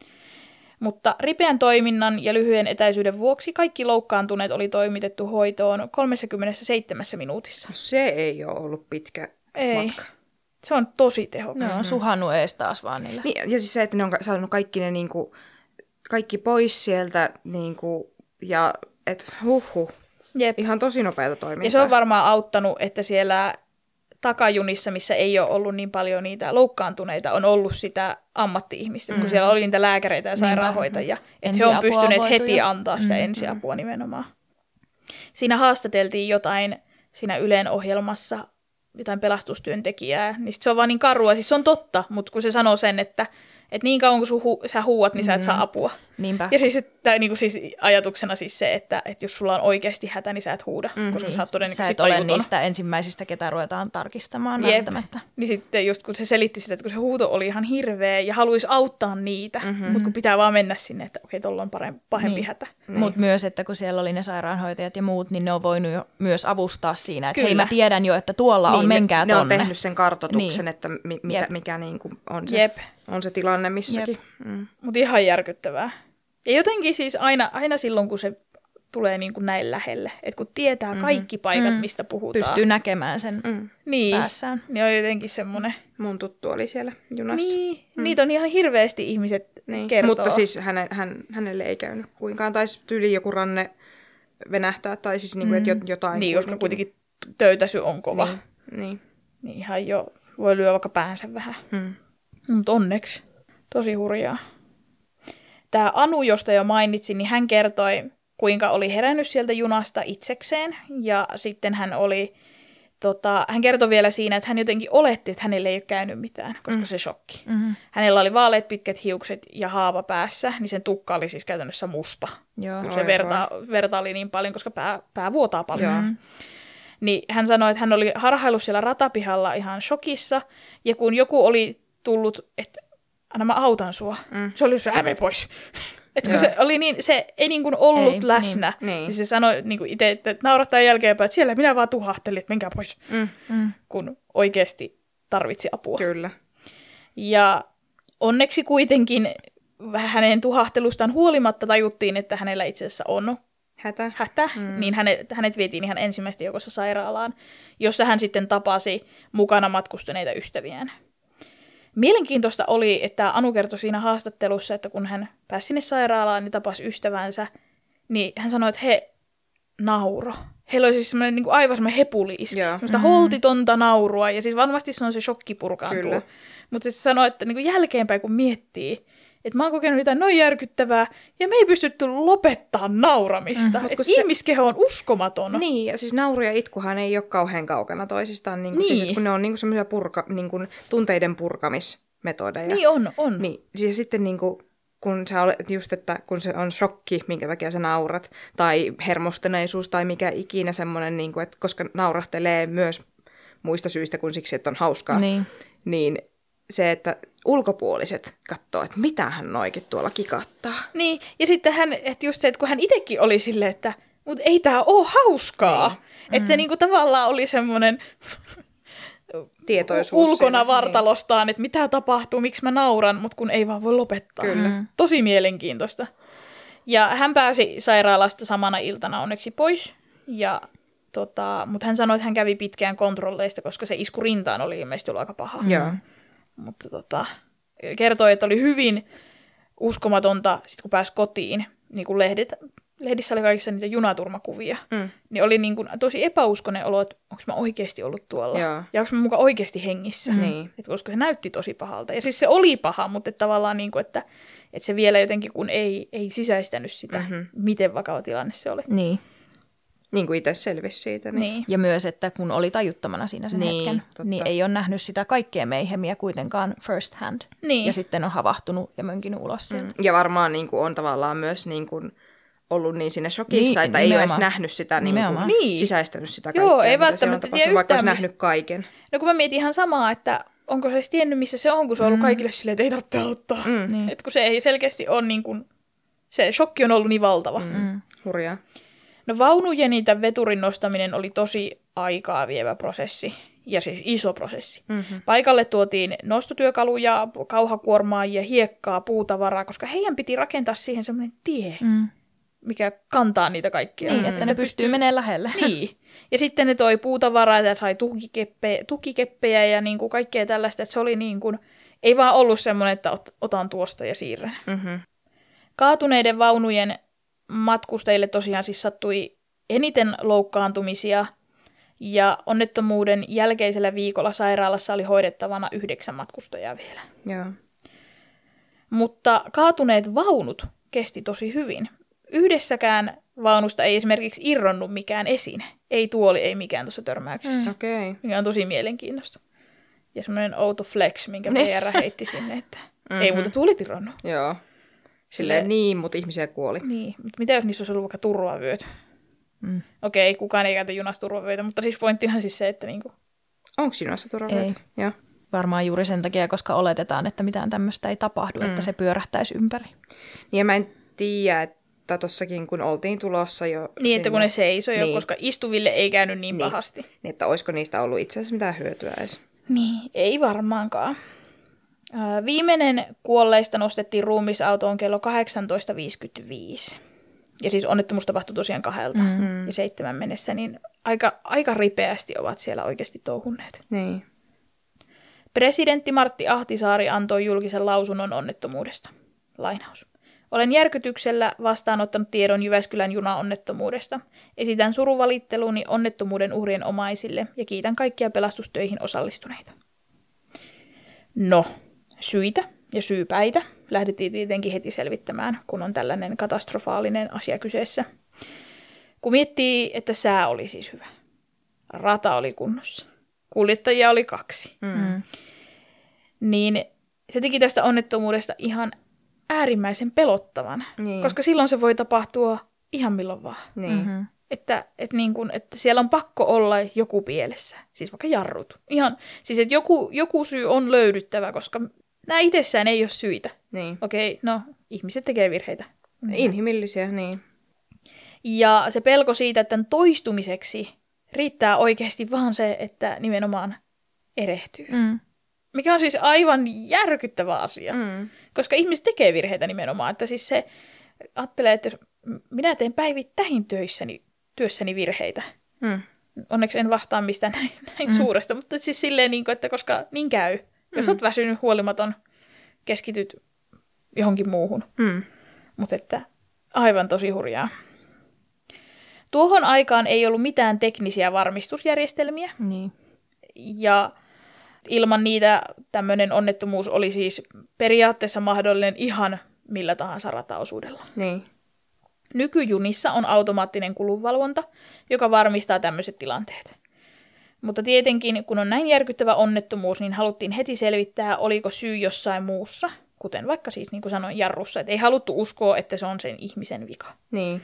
Mutta ripeän toiminnan ja lyhyen etäisyyden vuoksi kaikki loukkaantuneet oli toimitettu hoitoon kolmekymmentäseitsemän minuutissa. Se ei ole ollut pitkä Ei. matka. Se on tosi Ne tehokas. on suhannut ees taas vaan niillä. Niin, ja siis se, että ne on ka- saanut kaikki ne niinku, kaikki pois sieltä niinku, ja et huhhuh. Jep. Ihan tosi nopeata toimintaa. Ja se on varmaan auttanut, että siellä takajunissa, missä ei ole ollut niin paljon niitä loukkaantuneita, on ollut sitä ammatti-ihmistä, mm. kun siellä oli niitä lääkäreitä ja sairaanhoitajia. Että he on Ensiapua pystyneet voitu heti jo. antaa sitä Mm, ensiapua nimenomaan. Siinä haastateltiin jotain siinä Ylen ohjelmassa, jotain pelastustyöntekijää, niin sit se on vaan niin karua. Siis se on totta, mutta kun se sanoo sen, että, että niin kauan kun sun hu- sä huuat, niin sä et saa apua. Niinpä. Ja siis, että, niin kuin siis ajatuksena siis se, että, että jos sulla on oikeasti hätä, niin sä et huuda, mm, koska Niin. sä oot todennäköisesti Sä et ole tajuton. niistä ensimmäisistä, ketä ruvetaan tarkistamaan Jep. välttämättä. Niin sitten just kun se selitti sitä, että kun se huuto oli ihan hirveä ja haluaisi auttaa niitä, mm-hmm. mutta kun pitää vaan mennä sinne, että okei, tuolla on parempi, pahempi Niin. hätä. Niin. Mutta myös, että kun siellä oli ne sairaanhoitajat ja muut, niin ne on voinut jo myös avustaa siinä, että hei Kyllä. mä tiedän jo, että tuolla on, Niin, menkää ne, ne on tonne. tehnyt sen kartoituksen, Niin. että mi, mitä, Jep. mikä niinku on, se, Jep, on se tilanne missäkin. Mm. mutta ihan järkyttävää. Ja jotenkin siis aina, aina silloin, kun se tulee niin kuin näin lähelle, että kun tietää mm-hmm. kaikki paikat, mm. mistä puhutaan, Pystyy näkemään sen Mm. niin, päässään. niin on jotenkin semmoinen. Mun tuttu oli siellä junassa. Niin, mm. niitä on ihan hirveästi ihmiset Niin. kertoo. Mutta siis häne, hän, hänelle ei käynyt kuinkaan. Taisi tyyli joku ranne venähtää, tai siis niinku, että jotain. Niin, koska kuitenkin töytäsy on kova. Niin. Niin. niin ihan jo voi lyödä vaikka päänsä vähän. Hmm. Mutta onneksi. Tosi hurjaa. Tämä Anu, josta jo mainitsin, niin hän kertoi, kuinka oli herännyt sieltä junasta itsekseen. Ja sitten hän oli, tota, hän kertoi vielä siinä, että hän jotenkin oletti, että hänelle ei ole käynyt mitään, koska mm. se shokki. Mm-hmm. Hänellä oli vaaleat pitkät hiukset ja haava päässä, niin sen tukka oli siis käytännössä musta. Joo. Kun se Aivan. verta, verta oli niin paljon, koska pää, pää vuotaa paljon. Joo. Mm. Niin hän sanoi, että hän oli harhaillut siellä ratapihalla ihan shokissa, ja kun joku oli tullut, että anna mä autan sua, mm. se oli se häme pois. Että kun Joo. se, oli niin, se ei niin kuin ollut Ei, läsnä, niin. niin se sanoi niin kuin itse, että naurattaa jälkeenpäin, että siellä minä vaan tuhahtelin, että menkää pois, Mm. Mm. kun oikeasti tarvitsi apua. Kyllä. Ja onneksi kuitenkin hänen tuhahtelustaan huolimatta tajuttiin, että hänellä itse asiassa on Hätä. hätä, mm. niin hänet, hänet vietiin ihan ensimmäistä joukossa sairaalaan, jossa hän sitten tapasi mukana matkustaneita ystäviään. Mielenkiintoista oli, että Anu kertoi siinä haastattelussa, että kun hän pääsi sinne sairaalaan ja tapasi ystävänsä, niin hän sanoi, että he nauro. Heillä oli siis semmoinen niin kuin aivan semmoinen hepuliiski, Joo. semmoista mm-hmm. holtitonta naurua, ja siis varmasti se on se shokki purkaantuu. Kyllä. Mutta se sanoi, että niin kuin jälkeenpäin kun miettii, että mä oon kokenut jotain noin järkyttävää, ja me ei pystytty lopettaa nauramista. Mm, että se- ihmiskeho on uskomaton. Niin, ja siis nauru ja itkuhan ei ole kauhean kaukana toisistaan. Niin kuin, Niin. Siis, että kun ne on niin semmoisia purka, niin kuin tunteiden purkamismetodeja. Niin on, on. Niin, siis sitten niin kuin, kun sä olet just, että kun se on shokki, minkä takia sä naurat, tai hermostuneisuus, tai mikä ikinä semmoinen, niin kuin, että koska naurahtelee myös muista syistä kuin siksi, että on hauskaa, Niin. niin se, että ulkopuoliset katsoo, että mitä hän oikein tuolla kikattaa. Niin, ja sitten hän, että just se, että kun hän itsekin oli silleen, että mut ei tää oo hauskaa. Niin. Että mm. se niinku tavallaan oli semmoinen Tietoisuus ulkona siinä, vartalostaan, että mitä tapahtuu, miksi mä nauran, mutta kun ei vaan voi lopettaa. Kyllä. Mm. Tosi mielenkiintoista. Ja hän pääsi sairaalasta samana iltana onneksi pois, ja, tota, mutta hän sanoi, että hän kävi pitkään kontrolleista, koska se isku rintaan oli ilmeisesti ollut aika paha. Joo. Mutta tota, kertoi, että oli hyvin uskomatonta, sit kun pääsi kotiin, niin kuin lehdet, lehdissä oli kaikissa niitä junaturmakuvia, mm. niin oli niin kuin tosi epäuskoinen olo, että onko mä oikeasti ollut tuolla, Joo. ja onko mä muka oikeasti hengissä, Mm. Niin. et koska se näytti tosi pahalta. Ja siis se oli paha, mutta että tavallaan, niin kuin, että, että se vielä jotenkin, kun ei, ei sisäistänyt sitä, mm-hmm. miten vakava tilanne se oli. Niin. Niin kuin itse selvisi siitä. Niin. Niin. Ja myös, että kun oli tajuttomana siinä sen Niin, hetken, totta. niin ei ole nähnyt sitä kaikkea meihemiä kuitenkaan first hand. Niin. Ja sitten on havahtunut ja mönkinyt ulos sieltä. Mm. Ja varmaan niin kuin, on tavallaan myös niin kuin, ollut niin siinä shokissa, Niin, että ei ole edes nimenomaan. nähnyt sitä, niin Nimenomaan. kuin, Niin. sisäistänyt sitä Joo, kaikkea, ei mitä siellä on välttämättä tapahtunut, tiedä vaikka olisi yhtään, nähnyt kaiken. No kun mä mietin ihan samaa, että onko se edes tiennyt, missä se on, kun se on ollut kaikille silleen, että ei tarvitse auttaa. Mm. Niin. Että kun se ei selkeästi ole niin kuin, se shokki on ollut niin valtava. Mm. Hurjaa. No vaunujen niitä veturin nostaminen oli tosi aikaa vievä prosessi, ja siis iso prosessi. Mm-hmm. Paikalle tuotiin nostotyökaluja, kauhakuormaajia, hiekkaa, puutavaraa, koska heidän piti rakentaa siihen semmoinen tie, Mm. mikä kantaa niitä kaikkia. Niin, että ne pystyy menemään lähelle. Niin. Ja sitten ne toi puutavaraa ja sai tukikeppe, tukikeppejä ja niin kuin kaikkea tällaista, että se oli niin kuin, ei vaan ollut semmoinen, että ot, otan tuosta ja siirrän. Mm-hmm. Kaatuneiden vaunujen matkustajille tosiaan siis sattui eniten loukkaantumisia, ja onnettomuuden jälkeisellä viikolla sairaalassa oli hoidettavana yhdeksän matkustajaa vielä. Joo. Mutta kaatuneet vaunut kesti tosi hyvin. Yhdessäkään vaunusta ei esimerkiksi irronnut mikään esine. Ei tuoli, ei mikään tuossa törmäyksessä. Mm. Okei. Okay. Mikä on tosi mielenkiintoista. Ja semmoinen outo flex, minkä V R heitti sinne, että Mm-hmm. ei muuta tuolit irronnut. Joo. Silleen Sille- niin, mutta ihmisiä kuoli. Niin, mutta mitä jos niissä olisi ollut vaikka turvavyöt? Mm. Okei, kukaan ei käytä junassa turvavyötä, mutta siis pointtihan siis se, että niinku, Onko junassa turvavyötä? Joo. Varmaan juuri sen takia, koska oletetaan, että mitään tämmöistä ei tapahdu, mm. että se pyörähtäisi ympäri. Niin ja mä en tiedä, että tossakin kun oltiin tulossa jo niin, että kun ne seisoi jo, Niin. koska istuville ei käynyt niin, Niin. pahasti. Niin, että olisiko niistä ollut itse asiassa mitään hyötyä edes. Niin, ei varmaankaan. Ää, viimeinen kuolleista nostettiin ruumisautoon kello kahdeksantoista viisikymmentäviisi. Ja siis onnettomuus tapahtui tosiaan kahdelta mm. ja seitsemän mennessä, niin aika, aika ripeästi ovat siellä oikeasti touhunneet. Niin. Presidentti Martti Ahtisaari antoi julkisen lausunnon onnettomuudesta. Lainaus. Olen järkytyksellä vastaanottanut tiedon Jyväskylän junaonnettomuudesta. Esitän suruvalitteluni onnettomuuden uhrien omaisille ja kiitän kaikkia pelastustöihin osallistuneita. No, syitä ja syypäitä lähdettiin tietenkin heti selvittämään, kun on tällainen katastrofaalinen asia kyseessä. Kun miettii, että sää oli siis hyvä. Rata oli kunnossa. Kuljettajia oli kaksi. Mm. Niin se teki tästä onnettomuudesta ihan äärimmäisen pelottavan, Niin. koska silloin se voi tapahtua ihan milloin vaan. Niin. Mm-hmm. Että, että, niin kun, että siellä on pakko olla joku pielessä, siis vaikka jarrut. Ihan, siis että joku, joku syy on löydyttävä, koska nämä itsessään ei ole syitä. Niin. Okei, no ihmiset tekee virheitä. Inhimillisiä, niin. Ja se pelko siitä, että tämän toistumiseksi riittää oikeasti vaan se, että nimenomaan erehtyy. Mm. Mikä on siis aivan järkyttävä asia, Mm. koska ihmiset tekee virheitä nimenomaan. Että siis se ajattelee, että jos minä teen päivittäin töissäni, työssäni virheitä. Mm. Onneksi en vastaa mistään näin, näin mm. suuresta, mutta siis silleen, niin kuin, että koska niin käy. Jos Mm. olet väsynyt, huolimaton, keskityt johonkin muuhun. Mm. Mutta että aivan tosi hurjaa. Tuohon aikaan ei ollut mitään teknisiä varmistusjärjestelmiä. Niin. Ja ilman niitä tämmöinen onnettomuus oli siis periaatteessa mahdollinen ihan millä tahansa rataosuudella. Niin. Nykyjunissa on automaattinen kulunvalvonta, joka varmistaa tämmöiset tilanteet. Mutta tietenkin, kun on näin järkyttävä onnettomuus, niin haluttiin heti selvittää, oliko syy jossain muussa, kuten vaikka siis niin kuin sanoin jarrussa, että ei haluttu uskoa, että se on sen ihmisen vika. Niin.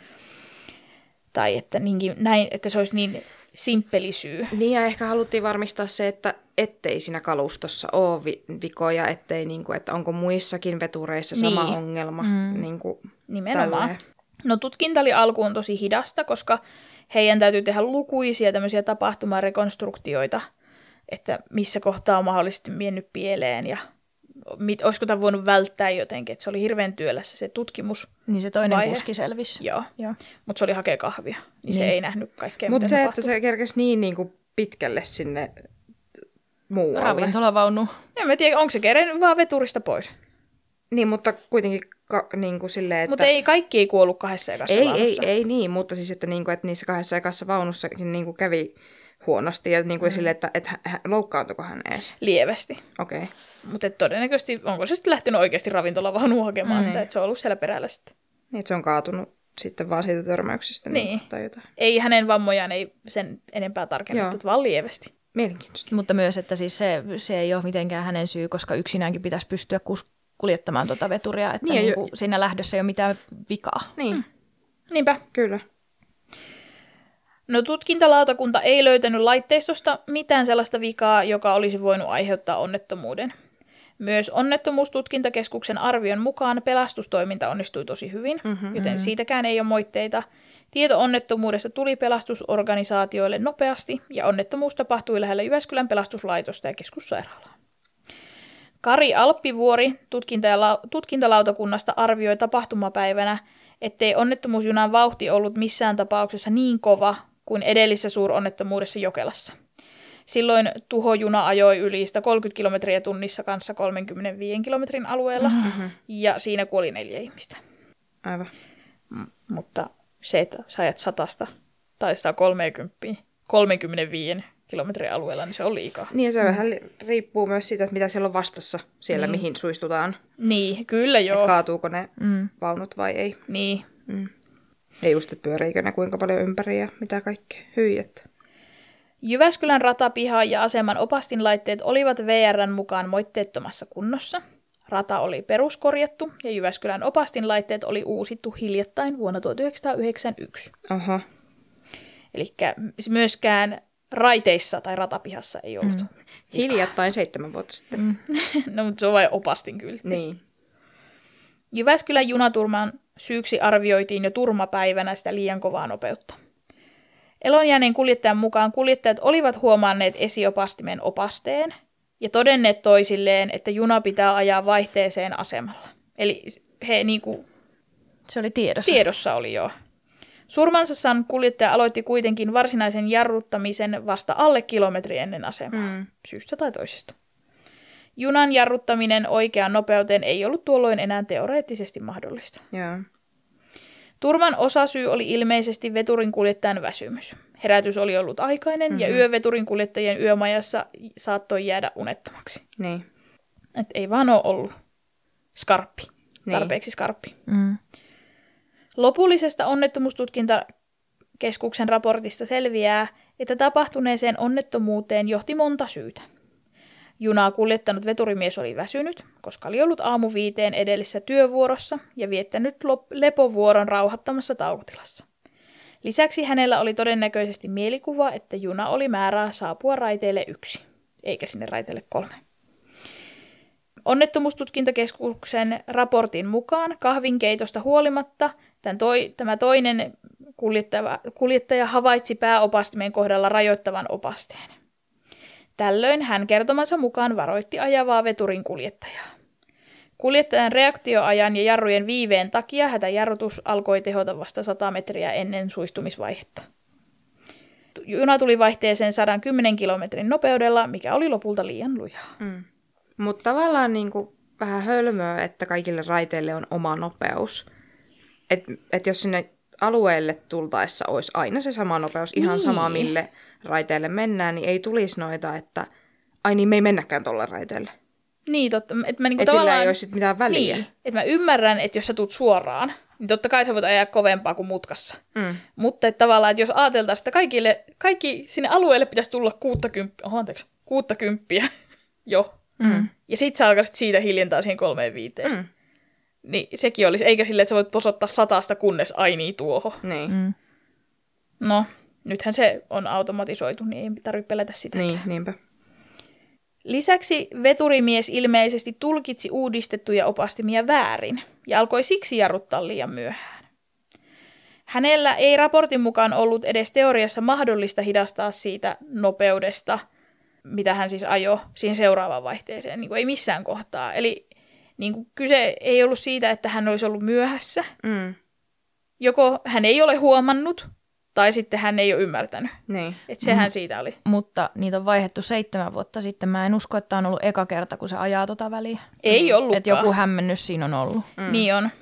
Tai että, niinkin, näin, että se olisi niin simppeli syy. Niin ja ehkä haluttiin varmistaa se, että ettei siinä kalustossa ole vi- vikoja, ettei niinku, että onko muissakin vetureissa sama Niin. ongelma. Mm. Niinku, Nimenomaan. tälleen. No tutkinta oli alkuun tosi hidasta, koska heidän täytyy tehdä lukuisia tämmöisiä tapahtumarekonstruktioita, että missä kohtaa on mahdollisesti mennyt pieleen ja mit, olisiko tämä voinut välttää jotenkin, että se oli hirveän työlässä se tutkimus. Niin se toinen vaihe. kuski selvisi. Joo, Joo. mutta se oli hakea kahvia, niin, niin. se ei nähnyt kaikkea, Mutta mitä se, tapahtui. että se kerkesi niin, niin kuin pitkälle sinne muualle. Ravintolavaunu. En mä tiedä, onko se kerennyt vaan veturista pois. Niin, mutta kuitenkin ka, niin kuin silleen, että... Mutta ei kaikki ei kuollut kahdessa ekassa ei, vaunussa. ei, ei niin, mutta siis, että, niin kuin, että niissä kahdessa ekassa vaunussakin niin kuin kävi huonosti. Ja niin kuin mm. silleen, että, että loukkaantuiko hän edes? Lievästi. Okei. Okay. Mutta todennäköisesti, onko se sitten lähtenyt oikeasti ravintolavaunuun hakemaan mm. sitä, että se on ollut siellä perällä sitten. Niin, että se on kaatunut sitten vaan siitä törmäyksestä. Niin. Niin. Tai jotain. Ei hänen vammojaan ei sen enempää tarkennettu, vaan lievästi. Mielenkiintoista. Mutta myös, että siis se, se ei ole mitenkään hänen syy, koska yksinäänkin pitäisi pystyä kus- kuljettamaan tuota veturia, että niin, niin jo... siinä lähdössä ei ole mitään vikaa. Niin. Mm. Niinpä. Kyllä. No tutkintalautakunta ei löytänyt laitteistosta mitään sellaista vikaa, joka olisi voinut aiheuttaa onnettomuuden. Myös onnettomuustutkintakeskuksen arvion mukaan pelastustoiminta onnistui tosi hyvin, mm-hmm, joten mm-hmm. siitäkään ei ole moitteita. Tieto onnettomuudesta tuli pelastusorganisaatioille nopeasti ja onnettomuus tapahtui lähellä Jyväskylän pelastuslaitosta ja keskussairaalaa. Kari Alppivuori tutkintalautakunnasta arvioi tapahtumapäivänä, ettei onnettomuusjunan vauhti ollut missään tapauksessa niin kova kuin edellisessä suuronnettomuudessa Jokelassa. Silloin tuhojuna ajoi yli sata kolmekymmentä kilometriä tunnissa kanssa kolmekymmentäviisi kilometrin alueella, mm-hmm. ja siinä kuoli neljä ihmistä. Aivan. M- mutta se, että sä ajat satasta tai sata kolmekymmentä kolmekymmentäviisi kilometrin alueella, niin se on liikaa. Niin, ja se mm. vähän riippuu myös siitä, että mitä siellä on vastassa siellä, mm. mihin suistutaan. Niin, kyllä joo. Että kaatuuko ne mm. vaunut vai ei. Niin. Mm. Ja just, että pyöriikö ne kuinka paljon ympäri ja mitä kaikkea. Hyi, että... Jyväskylän ratapiha ja aseman opastinlaitteet olivat V R:n mukaan moitteettomassa kunnossa. Rata oli peruskorjattu ja Jyväskylän opastinlaitteet oli uusittu hiljattain vuonna tuhatyhdeksänsataayhdeksänkymmentäyksi. Aha. Elikkä myöskään raiteissa tai ratapihassa ei ollut. Mm. Hiljattain seitsemän vuotta sitten. Mm. No, mutta se on vain opastin kyltti. Niin. Jyväskylän junaturman syyksi arvioitiin jo turmapäivänä sitä liian kovaa nopeutta. Elonjääneen kuljettajan mukaan kuljettajat olivat huomanneet esiopastimen opasteen ja todenneet toisilleen, että juna pitää ajaa vaihteeseen asemalla. Eli he niinku... Se oli tiedossa. Tiedossa oli jo. Surmansa saanut kuljettaja aloitti kuitenkin varsinaisen jarruttamisen vasta alle kilometri ennen asemaa, mm. syystä tai toisesta. Junan jarruttaminen oikeaan nopeuteen ei ollut tuolloin enää teoreettisesti mahdollista. Yeah. Turman osasyy oli ilmeisesti veturinkuljettajan väsymys. Herätys oli ollut aikainen mm-hmm. ja yö veturinkuljettajien yömajassa saattoi jäädä unettomaksi. Niin. Et ei vaan ole ollut skarppi, tarpeeksi niin. skarppi. Mm. Lopullisesta onnettomuustutkintakeskuksen raportista selviää, että tapahtuneeseen onnettomuuteen johti monta syytä. Junaa kuljettanut veturimies oli väsynyt, koska oli ollut aamuviiteen edellisessä työvuorossa ja viettänyt lepovuoron rauhattomassa taukotilassa. Lisäksi hänellä oli todennäköisesti mielikuva, että juna oli määrää saapua raiteille yksi, eikä sinne raiteille kolme. Onnettomuustutkintakeskuksen raportin mukaan kahvinkeitosta huolimatta tämän toi, tämä toinen kuljettaja, kuljettaja havaitsi pääopastimen kohdalla rajoittavan opasteen. Tällöin hän kertomansa mukaan varoitti ajavaa veturin kuljettajaa. Kuljettajan reaktioajan ja jarrujen viiveen takia hätäjarrutus alkoi tehota vasta sata metriä ennen suistumisvaihetta. Juna tuli vaihteeseen sata kymmenen kilometrin nopeudella, mikä oli lopulta liian lujaa. Mm. Mutta tavallaan niin kuin vähän hölmöä, että kaikille raiteille on oma nopeus. Että et jos sinne alueelle tultaessa olisi aina se sama nopeus, ihan niin. sama mille raiteille mennään, niin ei tulisi noita, että ai niin, me ei mennäkään tuolla raiteelle. Niin, totta. Että niinku et tavallaan... sillä ei olisi mitään väliä. Niin, että mä ymmärrän, että jos sä tuut suoraan, niin totta kai sä voit ajaa kovempaa kuin mutkassa. Mm. Mutta että tavallaan, että jos ajateltaisiin, että kaikille, kaikki sinne alueelle pitäisi tulla kuuttakymppiä, oh, anteeksi, kuuttakymppiä jo. Mm. Ja sit sä alkaisit siitä hiljentää siihen kolmeen viiteen. Mm. Niin sekin olisi, eikä silleen, että sä voit posottaa satasta kunnes ainii tuohon. Niin. Mm. No, nythän se on automatisoitu, niin ei tarvitse pelätä sitäkään. Niin, niinpä. Lisäksi veturimies ilmeisesti tulkitsi uudistettuja opastimia väärin ja alkoi siksi jarruttaa liian myöhään. Hänellä ei raportin mukaan ollut edes teoriassa mahdollista hidastaa siitä nopeudesta, mitä hän siis ajoi siihen seuraavaan vaihteeseen. Niin kuin ei missään kohtaa. Eli niin kuin kyse ei ollut siitä, että hän olisi ollut myöhässä. Mm. Joko hän ei ole huomannut, tai sitten hän ei ole ymmärtänyt. Niin. Että sehän mm. siitä oli. Mutta niitä on vaihdettu seitsemän vuotta sitten. Mä en usko, että on ollut eka kerta, kun se ajaa tota väliä. Ei ollutkaan. Että joku hämmennys siinä on ollut. Mm. Niin on.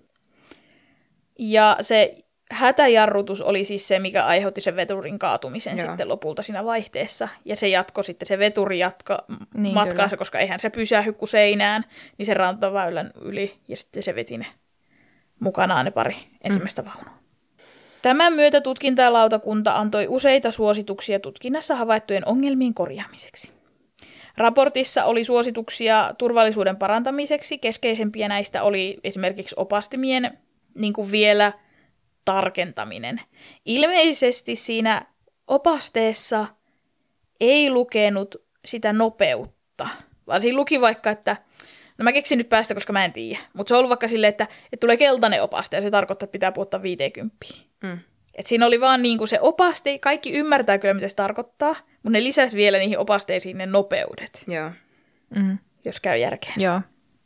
Ja se hätäjarrutus oli siis se, mikä aiheutti sen veturin kaatumisen Joo. sitten lopulta siinä vaihteessa. Ja se jatko sitten, se veturi jatka niin, matkaansa, kyllä. koska eihän se pysähy kuin seinään, niin se rantaväylän yli. Ja sitten se veti ne mukanaan ne pari ensimmäistä mm. vaunua. Tämän myötä tutkintalautakunta antoi useita suosituksia tutkinnassa havaittujen ongelmien korjaamiseksi. Raportissa oli suosituksia turvallisuuden parantamiseksi. Keskeisempiä näistä oli esimerkiksi opastimien niin kuin vielä tarkentaminen. Ilmeisesti siinä opasteessa ei lukenut sitä nopeutta, vaan siinä luki vaikka, että no mä keksin nyt päästä, koska mä en tiedä. Mutta se on ollut vaikka silleen, että, että tulee keltainen opaste ja se tarkoittaa, että pitää puhuttaa viisikymmentä. Mm. Et siinä oli vaan niinku se opaste, kaikki ymmärtää kyllä, mitä se tarkoittaa, mutta ne lisäsi vielä niihin opasteisiin ne nopeudet, Joo. Mm. jos käy järkeä. Joo.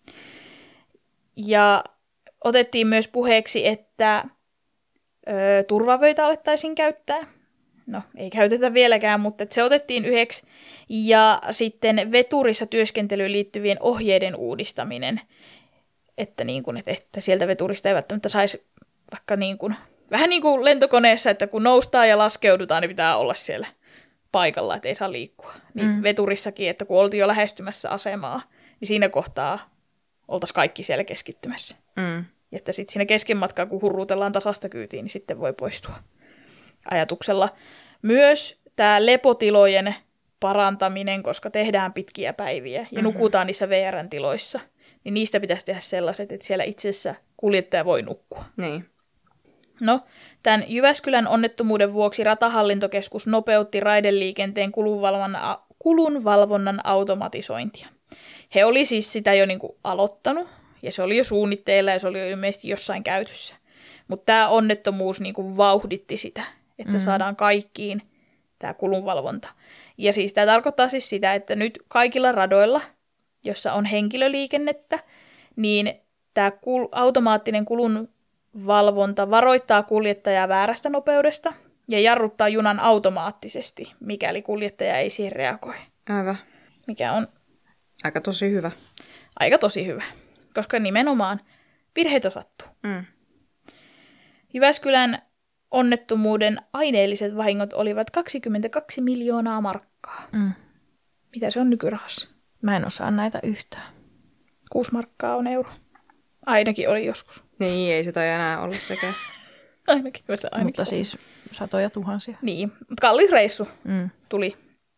Ja otettiin myös puheeksi, että ö, turvavöitä alettaisiin käyttää. No, ei käytetä vieläkään, mutta se otettiin yhdeksi. Ja sitten veturissa työskentelyyn liittyvien ohjeiden uudistaminen. Että, niin kuin, että sieltä veturista ei välttämättä saisi vaikka niin kuin, vähän niin kuin lentokoneessa, että kun noustaan ja laskeudutaan, niin pitää olla siellä paikalla, että ei saa liikkua. Niin mm. veturissakin, että kun oltiin jo lähestymässä asemaa, niin siinä kohtaa oltaisiin kaikki siellä keskittymässä. Mm. Ja että sitten siinä kesken matkaa, kun hurruutellaan tasasta kyytiin, niin sitten voi poistua ajatuksella. Myös tämä lepotilojen parantaminen, koska tehdään pitkiä päiviä ja mm-hmm. nukutaan niissä V R:n tiloissa, niin niistä pitäisi tehdä sellaiset, että siellä itsessä kuljettaja voi nukkua. Niin. No, tämän Jyväskylän onnettomuuden vuoksi ratahallintokeskus nopeutti raideliikenteen kulunvalvonnan, kulunvalvonnan automatisointia. He oli siis sitä jo niin kuin aloittanut, ja se oli jo suunnitteilla, ja se oli jo ilmeisesti jossain käytössä. Mutta tämä onnettomuus niin kuin vauhditti sitä, että mm-hmm. saadaan kaikkiin tämä kulunvalvonta. Ja siis tämä tarkoittaa siis sitä, että nyt kaikilla radoilla, jossa on henkilöliikennettä, niin tämä kul- automaattinen kulunvalvonta varoittaa kuljettajaa väärästä nopeudesta ja jarruttaa junan automaattisesti, mikäli kuljettaja ei siihen reagoi. Aivan. Mikä on aika tosi hyvä. Aika tosi hyvä, koska nimenomaan virheitä sattuu. Mm. Jyväskylän onnettomuuden aineelliset vahingot olivat kaksikymmentäkaksi miljoonaa markkaa. Mm. Mitä se on nykyrahassa? Mä en osaa näitä yhtään. Kuusi markkaa on euro. Ainakin oli joskus. Niin, ei se tai enää ollut sekään. ainakin, se ainakin Mutta on. siis satoja tuhansia. Niin, mutta kallis reissu Mm. tuli.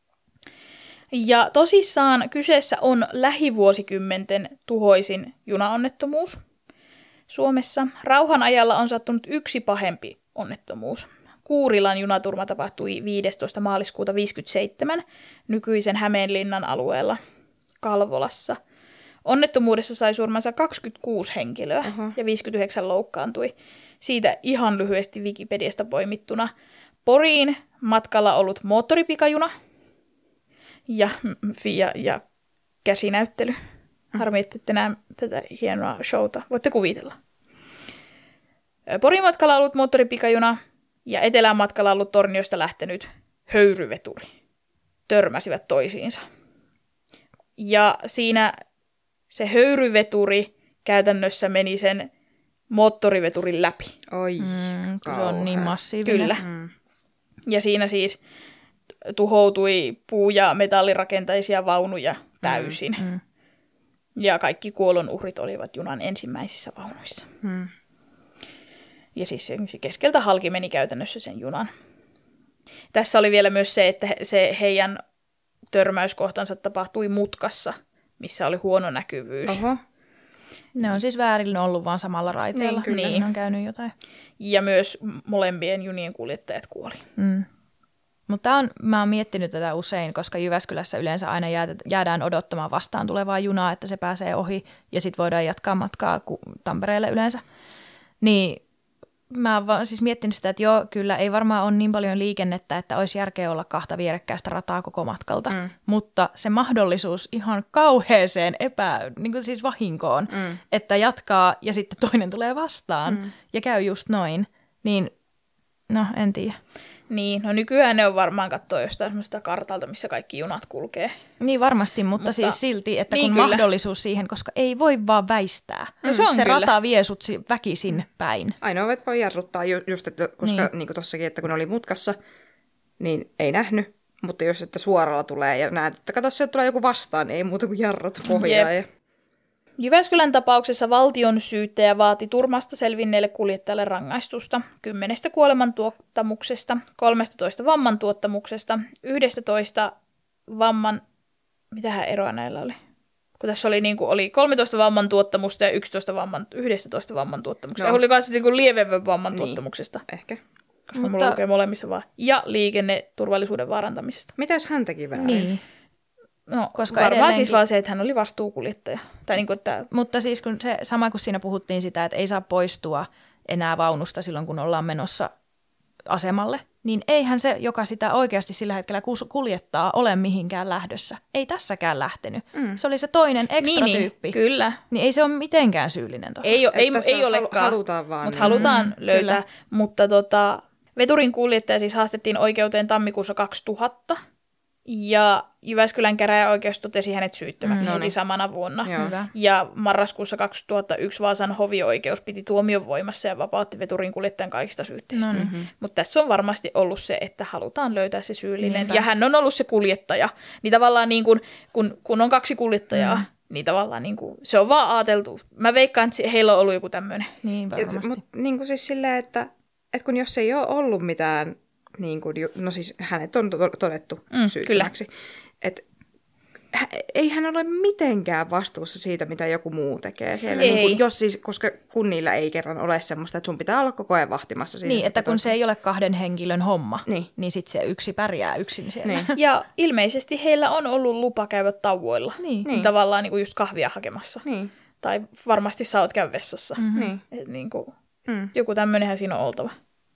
Ja tosissaan kyseessä on lähivuosikymmenten tuhoisin junaonnettomuus Suomessa. Rauhan ajalla on sattunut yksi pahempi onnettomuus. Kuurilan junaturma tapahtui viidestoista maaliskuuta tuhatyhdeksänsataaviisikymmentäseitsemän nykyisen Hämeenlinnan alueella Kalvolassa. Onnettomuudessa sai surmansa kaksikymmentäkuusi henkilöä uh-huh. ja viisikymmentäyhdeksän loukkaantui. Siitä ihan lyhyesti Wikipediasta poimittuna. Poriin matkalla ollut moottoripikajuna ja, ja, ja käsinäyttely. Harmi, että ette näe tätä hienoa showta. Voitte kuvitella. Porin matkalla ollut moottoripikajuna ja etelän matkalla ollut Torniosta lähtenyt höyryveturi törmäsivät toisiinsa. Ja siinä se höyryveturi käytännössä meni sen moottoriveturin läpi. Oi, mm, kun se on niin massiivinen. Kyllä. Mm. Ja siinä siis tuhoutui puu- ja metallirakentaisia vaunuja täysin. Mm. Mm. Ja kaikki kuolonuhrit olivat junan ensimmäisissä vaunuissa. Mm. Ja siis se keskeltä halki meni käytännössä sen junan. Tässä oli vielä myös se, että se heidän törmäyskohtansa tapahtui mutkassa, missä oli huono näkyvyys. Oho. Ne on siis väärin ollut vaan samalla raiteella. Niin, kyllä. Siinä on käynyt jotain. Ja myös molempien junien kuljettajat kuoli. Mm. Mutta on, mä oon miettinyt tätä usein, koska Jyväskylässä yleensä aina jäädään odottamaan vastaan tulevaa junaa, että se pääsee ohi ja sitten voidaan jatkaa matkaa Tampereelle yleensä. Niin mä oon vaan siis miettinyt sitä, että joo, kyllä ei varmaan ole niin paljon liikennettä, että olisi järkeä olla kahta vierekkäistä rataa koko matkalta, mm. mutta se mahdollisuus ihan kauheeseen epä, niin kuin siis vahinkoon, mm. että jatkaa ja sitten toinen tulee vastaan mm. ja käy just noin, niin no en tiedä. Niin, no nykyään ne on varmaan katsoa jostain semmoista kartalta, missä kaikki junat kulkee. Niin varmasti, mutta, mutta siis silti, että niin kun kyllä. mahdollisuus siihen, koska ei voi vaan väistää. No se on se kyllä. rata vie sut väkisin päin. Ainoa, että voi jarruttaa ju- just, että, koska niin. niin kuin tossakin, että kun oli mutkassa, niin ei nähnyt. Mutta jos että suoralla tulee ja näet, että kato, sieltä tulee joku vastaan, niin ei muuta kuin jarrut pohjaa. Ja... Jyväskylän tapauksessa valtion syyttäjä vaati turmasta selvinneelle kuljettajalle rangaistusta kymmenestä kuolemantuottamuksesta, kolmetoista vammantuottamuksesta, yksitoista vamman... Mitähän eroa näillä oli? Kun tässä oli, niin kuin, oli kolmetoista vammantuottamusta ja yksitoista vamman, yksitoista vammantuottamuksesta. No. Oli myös niin lievemmän vammantuottamuksesta. Niin, ehkä. Koska mutta... mulla lukee molemmissa vaan. Ja liikenneturvallisuuden vaarantamisesta. Mitäs hän teki väärin? Niin. No, koska varmaan edelleenkin... siis vaan se, että hän oli vastuukuljettaja. Tai niin kuin, että... Mutta siis kun se, sama kuin siinä puhuttiin sitä, että ei saa poistua enää vaunusta silloin, kun ollaan menossa asemalle, niin eihän se, joka sitä oikeasti sillä hetkellä kuljettaa, ole mihinkään lähdössä. Ei tässäkään lähtenyt. Mm. Se oli se toinen ekstra niin, tyyppi. Niin, kyllä. Niin ei se ole mitenkään syyllinen tohon. Ei, ei, ei olekaan, halutaan vaan. Mutta niin. halutaan mm, löytää. Kyllä. Mutta tota, veturin kuljettaja siis haastettiin oikeuteen tammikuussa kaksituhatta. Ja Jyväskylän käräjäoikeus totesi hänet syyttömäksi mm, heti niin. samana vuonna. Hyvä. Ja marraskuussa kaksituhattayksi Vaasan hovioikeus piti tuomion voimassa ja vapautti veturin kuljettajan kaikista syytteistä. No, mm-hmm. Mutta tässä on varmasti ollut se, että halutaan löytää se syyllinen. Niinpä. Ja hän on ollut se kuljettaja. Niin tavallaan niin kuin, kun, kun on kaksi kuljettajaa, mm. niin tavallaan niin kuin, se on vaan ajateltu. Mä veikkaan, että heillä on ollut joku tämmöinen. Niin varmasti. Mutta niin kuin siis silleen, että, että kun jos ei ole ollut mitään... Niin kuin, no siis hänet on todettu mm, syyttömäksi. Että ei hän ole mitenkään vastuussa siitä, mitä joku muu tekee siellä. Niin kuin, jos siis, koska kunnilla ei kerran ole semmoista, että sun pitää olla koko ajan vahtimassa. Siinä, niin, että kun se ei ole kahden henkilön homma, niin, niin sitten se yksi pärjää yksin siellä. Niin. Ja ilmeisesti heillä on ollut lupa käydä tauoilla. Niin. Niin. Tavallaan niin kuin just kahvia hakemassa. Niin. Tai varmasti sä oot käy vessassa. Mm-hmm. Niin. Et niin kuin, mm. joku tämmönenhän siinä on oltava.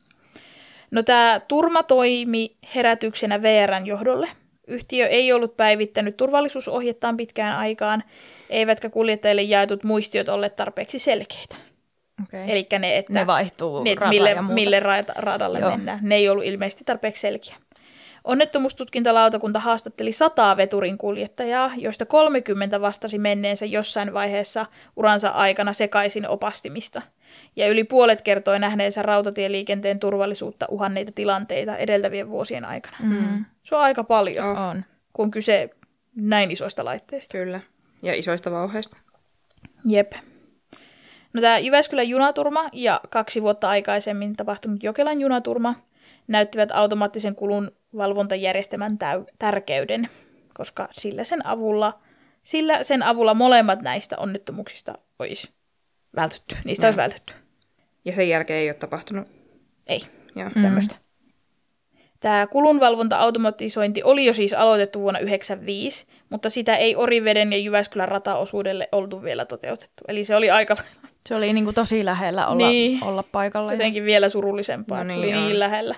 No tämä turma toimi herätyksenä V R:n johdolle. Yhtiö ei ollut päivittänyt turvallisuusohjettaan pitkään aikaan, eivätkä kuljettajille jaetut muistiot olleet tarpeeksi selkeitä. Okay. Elikkä ne, että ne vaihtuu ne, että mille, mille radalle Joo. mennään. Ne ei ollut ilmeisesti tarpeeksi selkeä. Onnettomuustutkintalautakunta haastatteli sataa veturin kuljettajaa, joista kolmekymmentä vastasi menneensä jossain vaiheessa uransa aikana sekaisin opastimista. Ja yli puolet kertoi nähneensä rautatieliikenteen turvallisuutta uhanneita tilanteita edeltävien vuosien aikana. Mm. Se on aika paljon, on. kun kyse näin isoista laitteista. Kyllä, ja isoista vauheista. Jep. No tämä Jyväskylän junaturma ja kaksi vuotta aikaisemmin tapahtunut Jokelan junaturma näyttivät automaattisen kulun valvontajärjestelmän täy- tärkeyden, koska sillä sen, avulla, sillä sen avulla molemmat näistä onnettomuuksista olisi vältytty. Niistä ja. olisi vältytty. Ja sen jälkeen ei ole tapahtunut? Ei, mm. tämmöistä. Tämä kulunvalvonta-automatisointi oli jo siis aloitettu vuonna yhdeksänkymmentäviisi, mutta sitä ei Oriveden ja Jyväskylän rataosuudelle oltu vielä toteutettu. Eli se oli aika... Se oli niin kuin tosi lähellä olla, niin. olla paikalla. Jotenkin ja... vielä surullisempaa, no niin, se oli niin lähellä.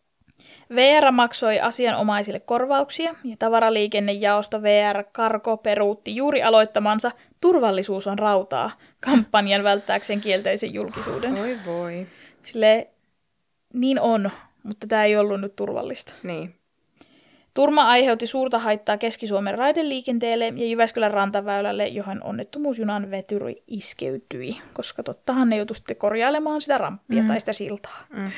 V R maksoi asianomaisille korvauksia ja tavaraliikennejaosto V R Cargo peruutti juuri aloittamansa Turvallisuus on rautaa -kampanjan välttääkseen kielteisen julkisuuden. Voi voi. Silleen, niin on, mutta tämä ei ollut nyt turvallista. Niin. Turma aiheutti suurta haittaa Keski-Suomen raideliikenteelle ja Jyväskylän rantaväylälle, johon onnettomuusjunan vetyri iskeytyi, koska tottahan ne joutui sitten korjailemaan sitä ramppia mm. tai sitä siltaa. Mm.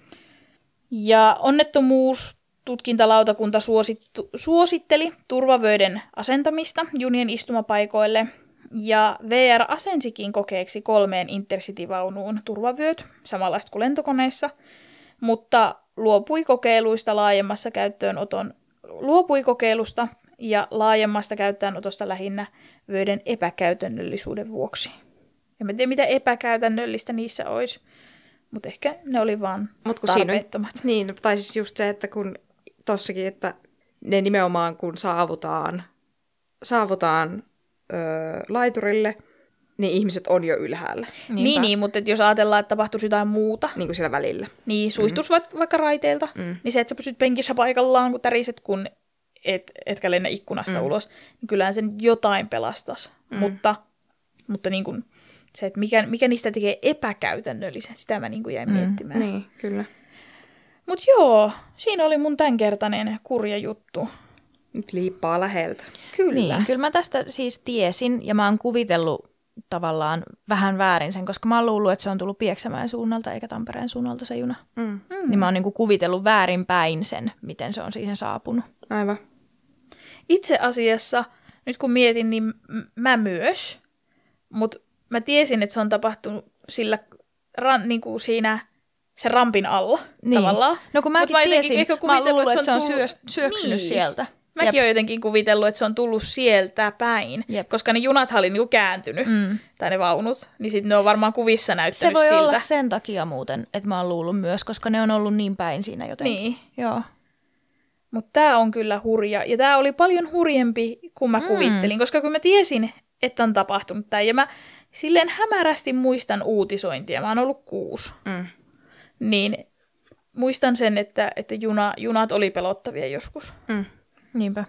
Ja onnettomuustutkintalautakunta suosittu, suositteli turvavöiden asentamista junien istumapaikoille, ja V R asensikin kokeeksi kolmeen Intercity-vaunuun turvavyöt, samanlaista kuin lentokoneissa, mutta luopui kokeiluista laajemmassa käyttöönoton, luopui kokeilusta ja laajemmasta käyttöönotosta lähinnä vöiden epäkäytännöllisyyden vuoksi. En tiedä, mitä epäkäytännöllistä niissä olisi. Mutta ehkä ne oli vaan Mut tarpeettomat. Siinä, niin, tai siis just se, että kun tossakin, että ne nimenomaan kun saavutaan, saavutaan öö, laiturille, niin ihmiset on jo ylhäällä. Niinpä. Niin, niin, mutta jos ajatellaan, että tapahtuisi jotain muuta. Niin kuin siellä välillä. Niin, suistuisi mm. vaikka raiteilta. Mm. Niin se, että sä pysyt penkissä paikallaan, kun täriset, kun et, etkä lennä ikkunasta mm. ulos. Niin kyllähän sen jotain pelastaisi. Mm. Mutta, mutta niin kuin se, että mikä, mikä niistä tekee epäkäytännöllisen, sitä mä niin kuin jäin mm. miettimään. Niin, kyllä. Mutta joo, siinä oli mun tämänkertainen kurja juttu. Nyt liippaa läheltä. Kyllä. Niin, kyllä mä tästä siis tiesin ja mä oon kuvitellut tavallaan vähän väärin sen, koska mä oon luullut, että se on tullut Pieksämäen suunnalta eikä Tampereen suunnalta se juna. Mm. Mm. Niin mä oon niinku kuvitellut väärinpäin sen, miten se on siihen saapunut. Aivan. Itse asiassa, nyt kun mietin, niin m- mä myös, mutta mä tiesin, että se on tapahtunut sillä ran, niinku siinä sen rampin alla niin. tavallaan. No kun mäkin mä tiesin, ehkä mä oon luullut, että se on tullut... syö, syöksynyt niin. sieltä. Mäkin Jep. olen jotenkin kuvitellut, että se on tullut sieltä päin, Jep. koska ne junathan oli niinku kääntynyt, mm. tai ne vaunut, niin sitten ne on varmaan kuvissa näyttänyt siltä. Se voi siltä. Olla sen takia muuten, että mä oon luullut myös, koska ne on ollut niin päin siinä jotenkin. Niin. Joo. Mutta tämä on kyllä hurja, ja tämä oli paljon hurjempi kuin mä mm. kuvittelin, koska kun mä tiesin, että on tapahtunut tämä, ja mä silleen hämärästi muistan uutisointia, mä oon ollut kuusi, mm. niin muistan sen, että, että juna, junat oli pelottavia joskus. Mm. Niinpä.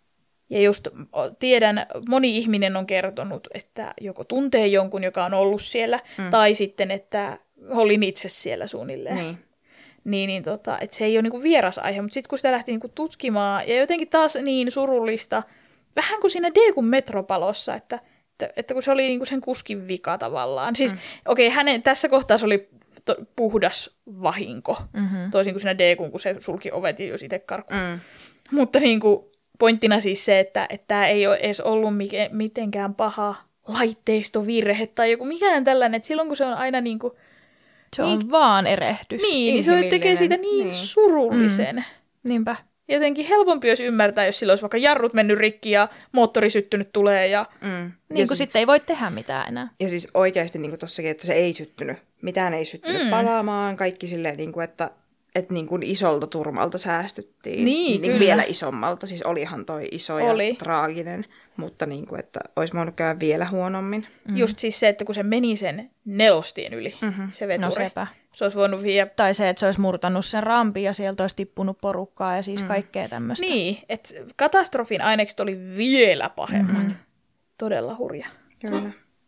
Ja just tiedän, moni ihminen on kertonut, että joko tuntee jonkun, joka on ollut siellä, mm. tai sitten, että olin itse siellä suunnilleen. Niin. Niin, niin tota, että se ei ole niinku vieras aihe, mutta sitten kun sitä lähti niinku tutkimaan, ja jotenkin taas niin surullista, vähän kuin siinä Deekun metropalossa, että, että, että kun se oli niinku sen kuskin vika tavallaan. Siis mm. okei, okay, hänen tässä kohtaa se oli to, puhdas vahinko, mm-hmm. toisin kuin siinä Deekun, kun se sulki ovet ja jos itse karkuun. Mm. Mutta niinku, pointtina siis se, että tämä ei ole edes ollut mitenkään paha laitteistovirhe tai joku mikään tällainen, että silloin kun se on aina niinku... Se on niin, vaan erehdys. Niin, niin se tekee siitä niin, niin. surullisen. Mm. Niinpä. Jotenkin helpompi olisi ymmärtää, jos sillä olisi vaikka jarrut mennyt rikki ja moottori syttynyt tulee. Ja... Mm. Niin kuin siis, sitten ei voi tehdä mitään enää. Ja siis oikeasti niin kuin tossakin, että se ei syttynyt. Mitään ei syttynyt mm. palaamaan. Kaikki silleen, niin kuin, että... Että niin kuin isolta turmalta säästyttiin. Niin, niin vielä isommalta. Siis olihan toi iso ja oli. traaginen, mutta niin kuin, että olisi voinut käydä vielä huonommin. Mm. Just siis se, että kun se meni sen nelostien yli, mm-hmm. se veturi. No sepä. Se olisi voinut viedä... Tai se, että se olisi murtanut sen rampin ja sieltä olisi tippunut porukkaa ja siis mm. kaikkea tämmöistä. Niin, että katastrofin ainekset oli vielä pahemmat. Mm-hmm. Todella hurja. Kyllä.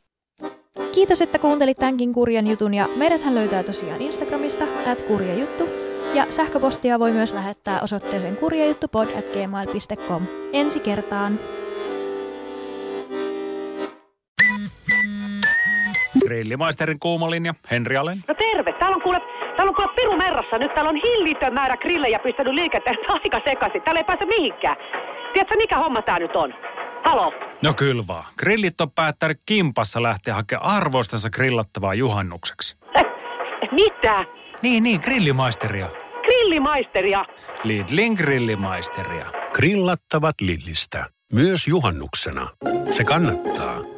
Kiitos, että kuuntelit tämänkin kurjan jutun ja meidäthän löytää tosiaan Instagramista at kurjajuttu. Ja sähköpostia voi myös lähettää osoitteeseen kurjajuttupod at gmail piste com. Ensi kertaan! Grillimaisterin kuumolinja, Henri Alén. No terve, täällä on kuule, täällä on kuule Piru Merrassa. Nyt täällä on hillitön määrä grillejä pistänyt liikenteen aika sekaisin. Täällä ei pääse mihinkään. Tiedätkö, mikä homma tää nyt on? Halo? No kyllä vaan. Grillit on päättänyt kimpassa lähteä hakemaan arvoistensa grillattavaa juhannukseksi. Eh, mitä? Niin, niin, grillimaisteria. Grillimaisteria? Lidlin grillimaisteria. Grillattavat Lidlistä. Myös juhannuksena. Se kannattaa.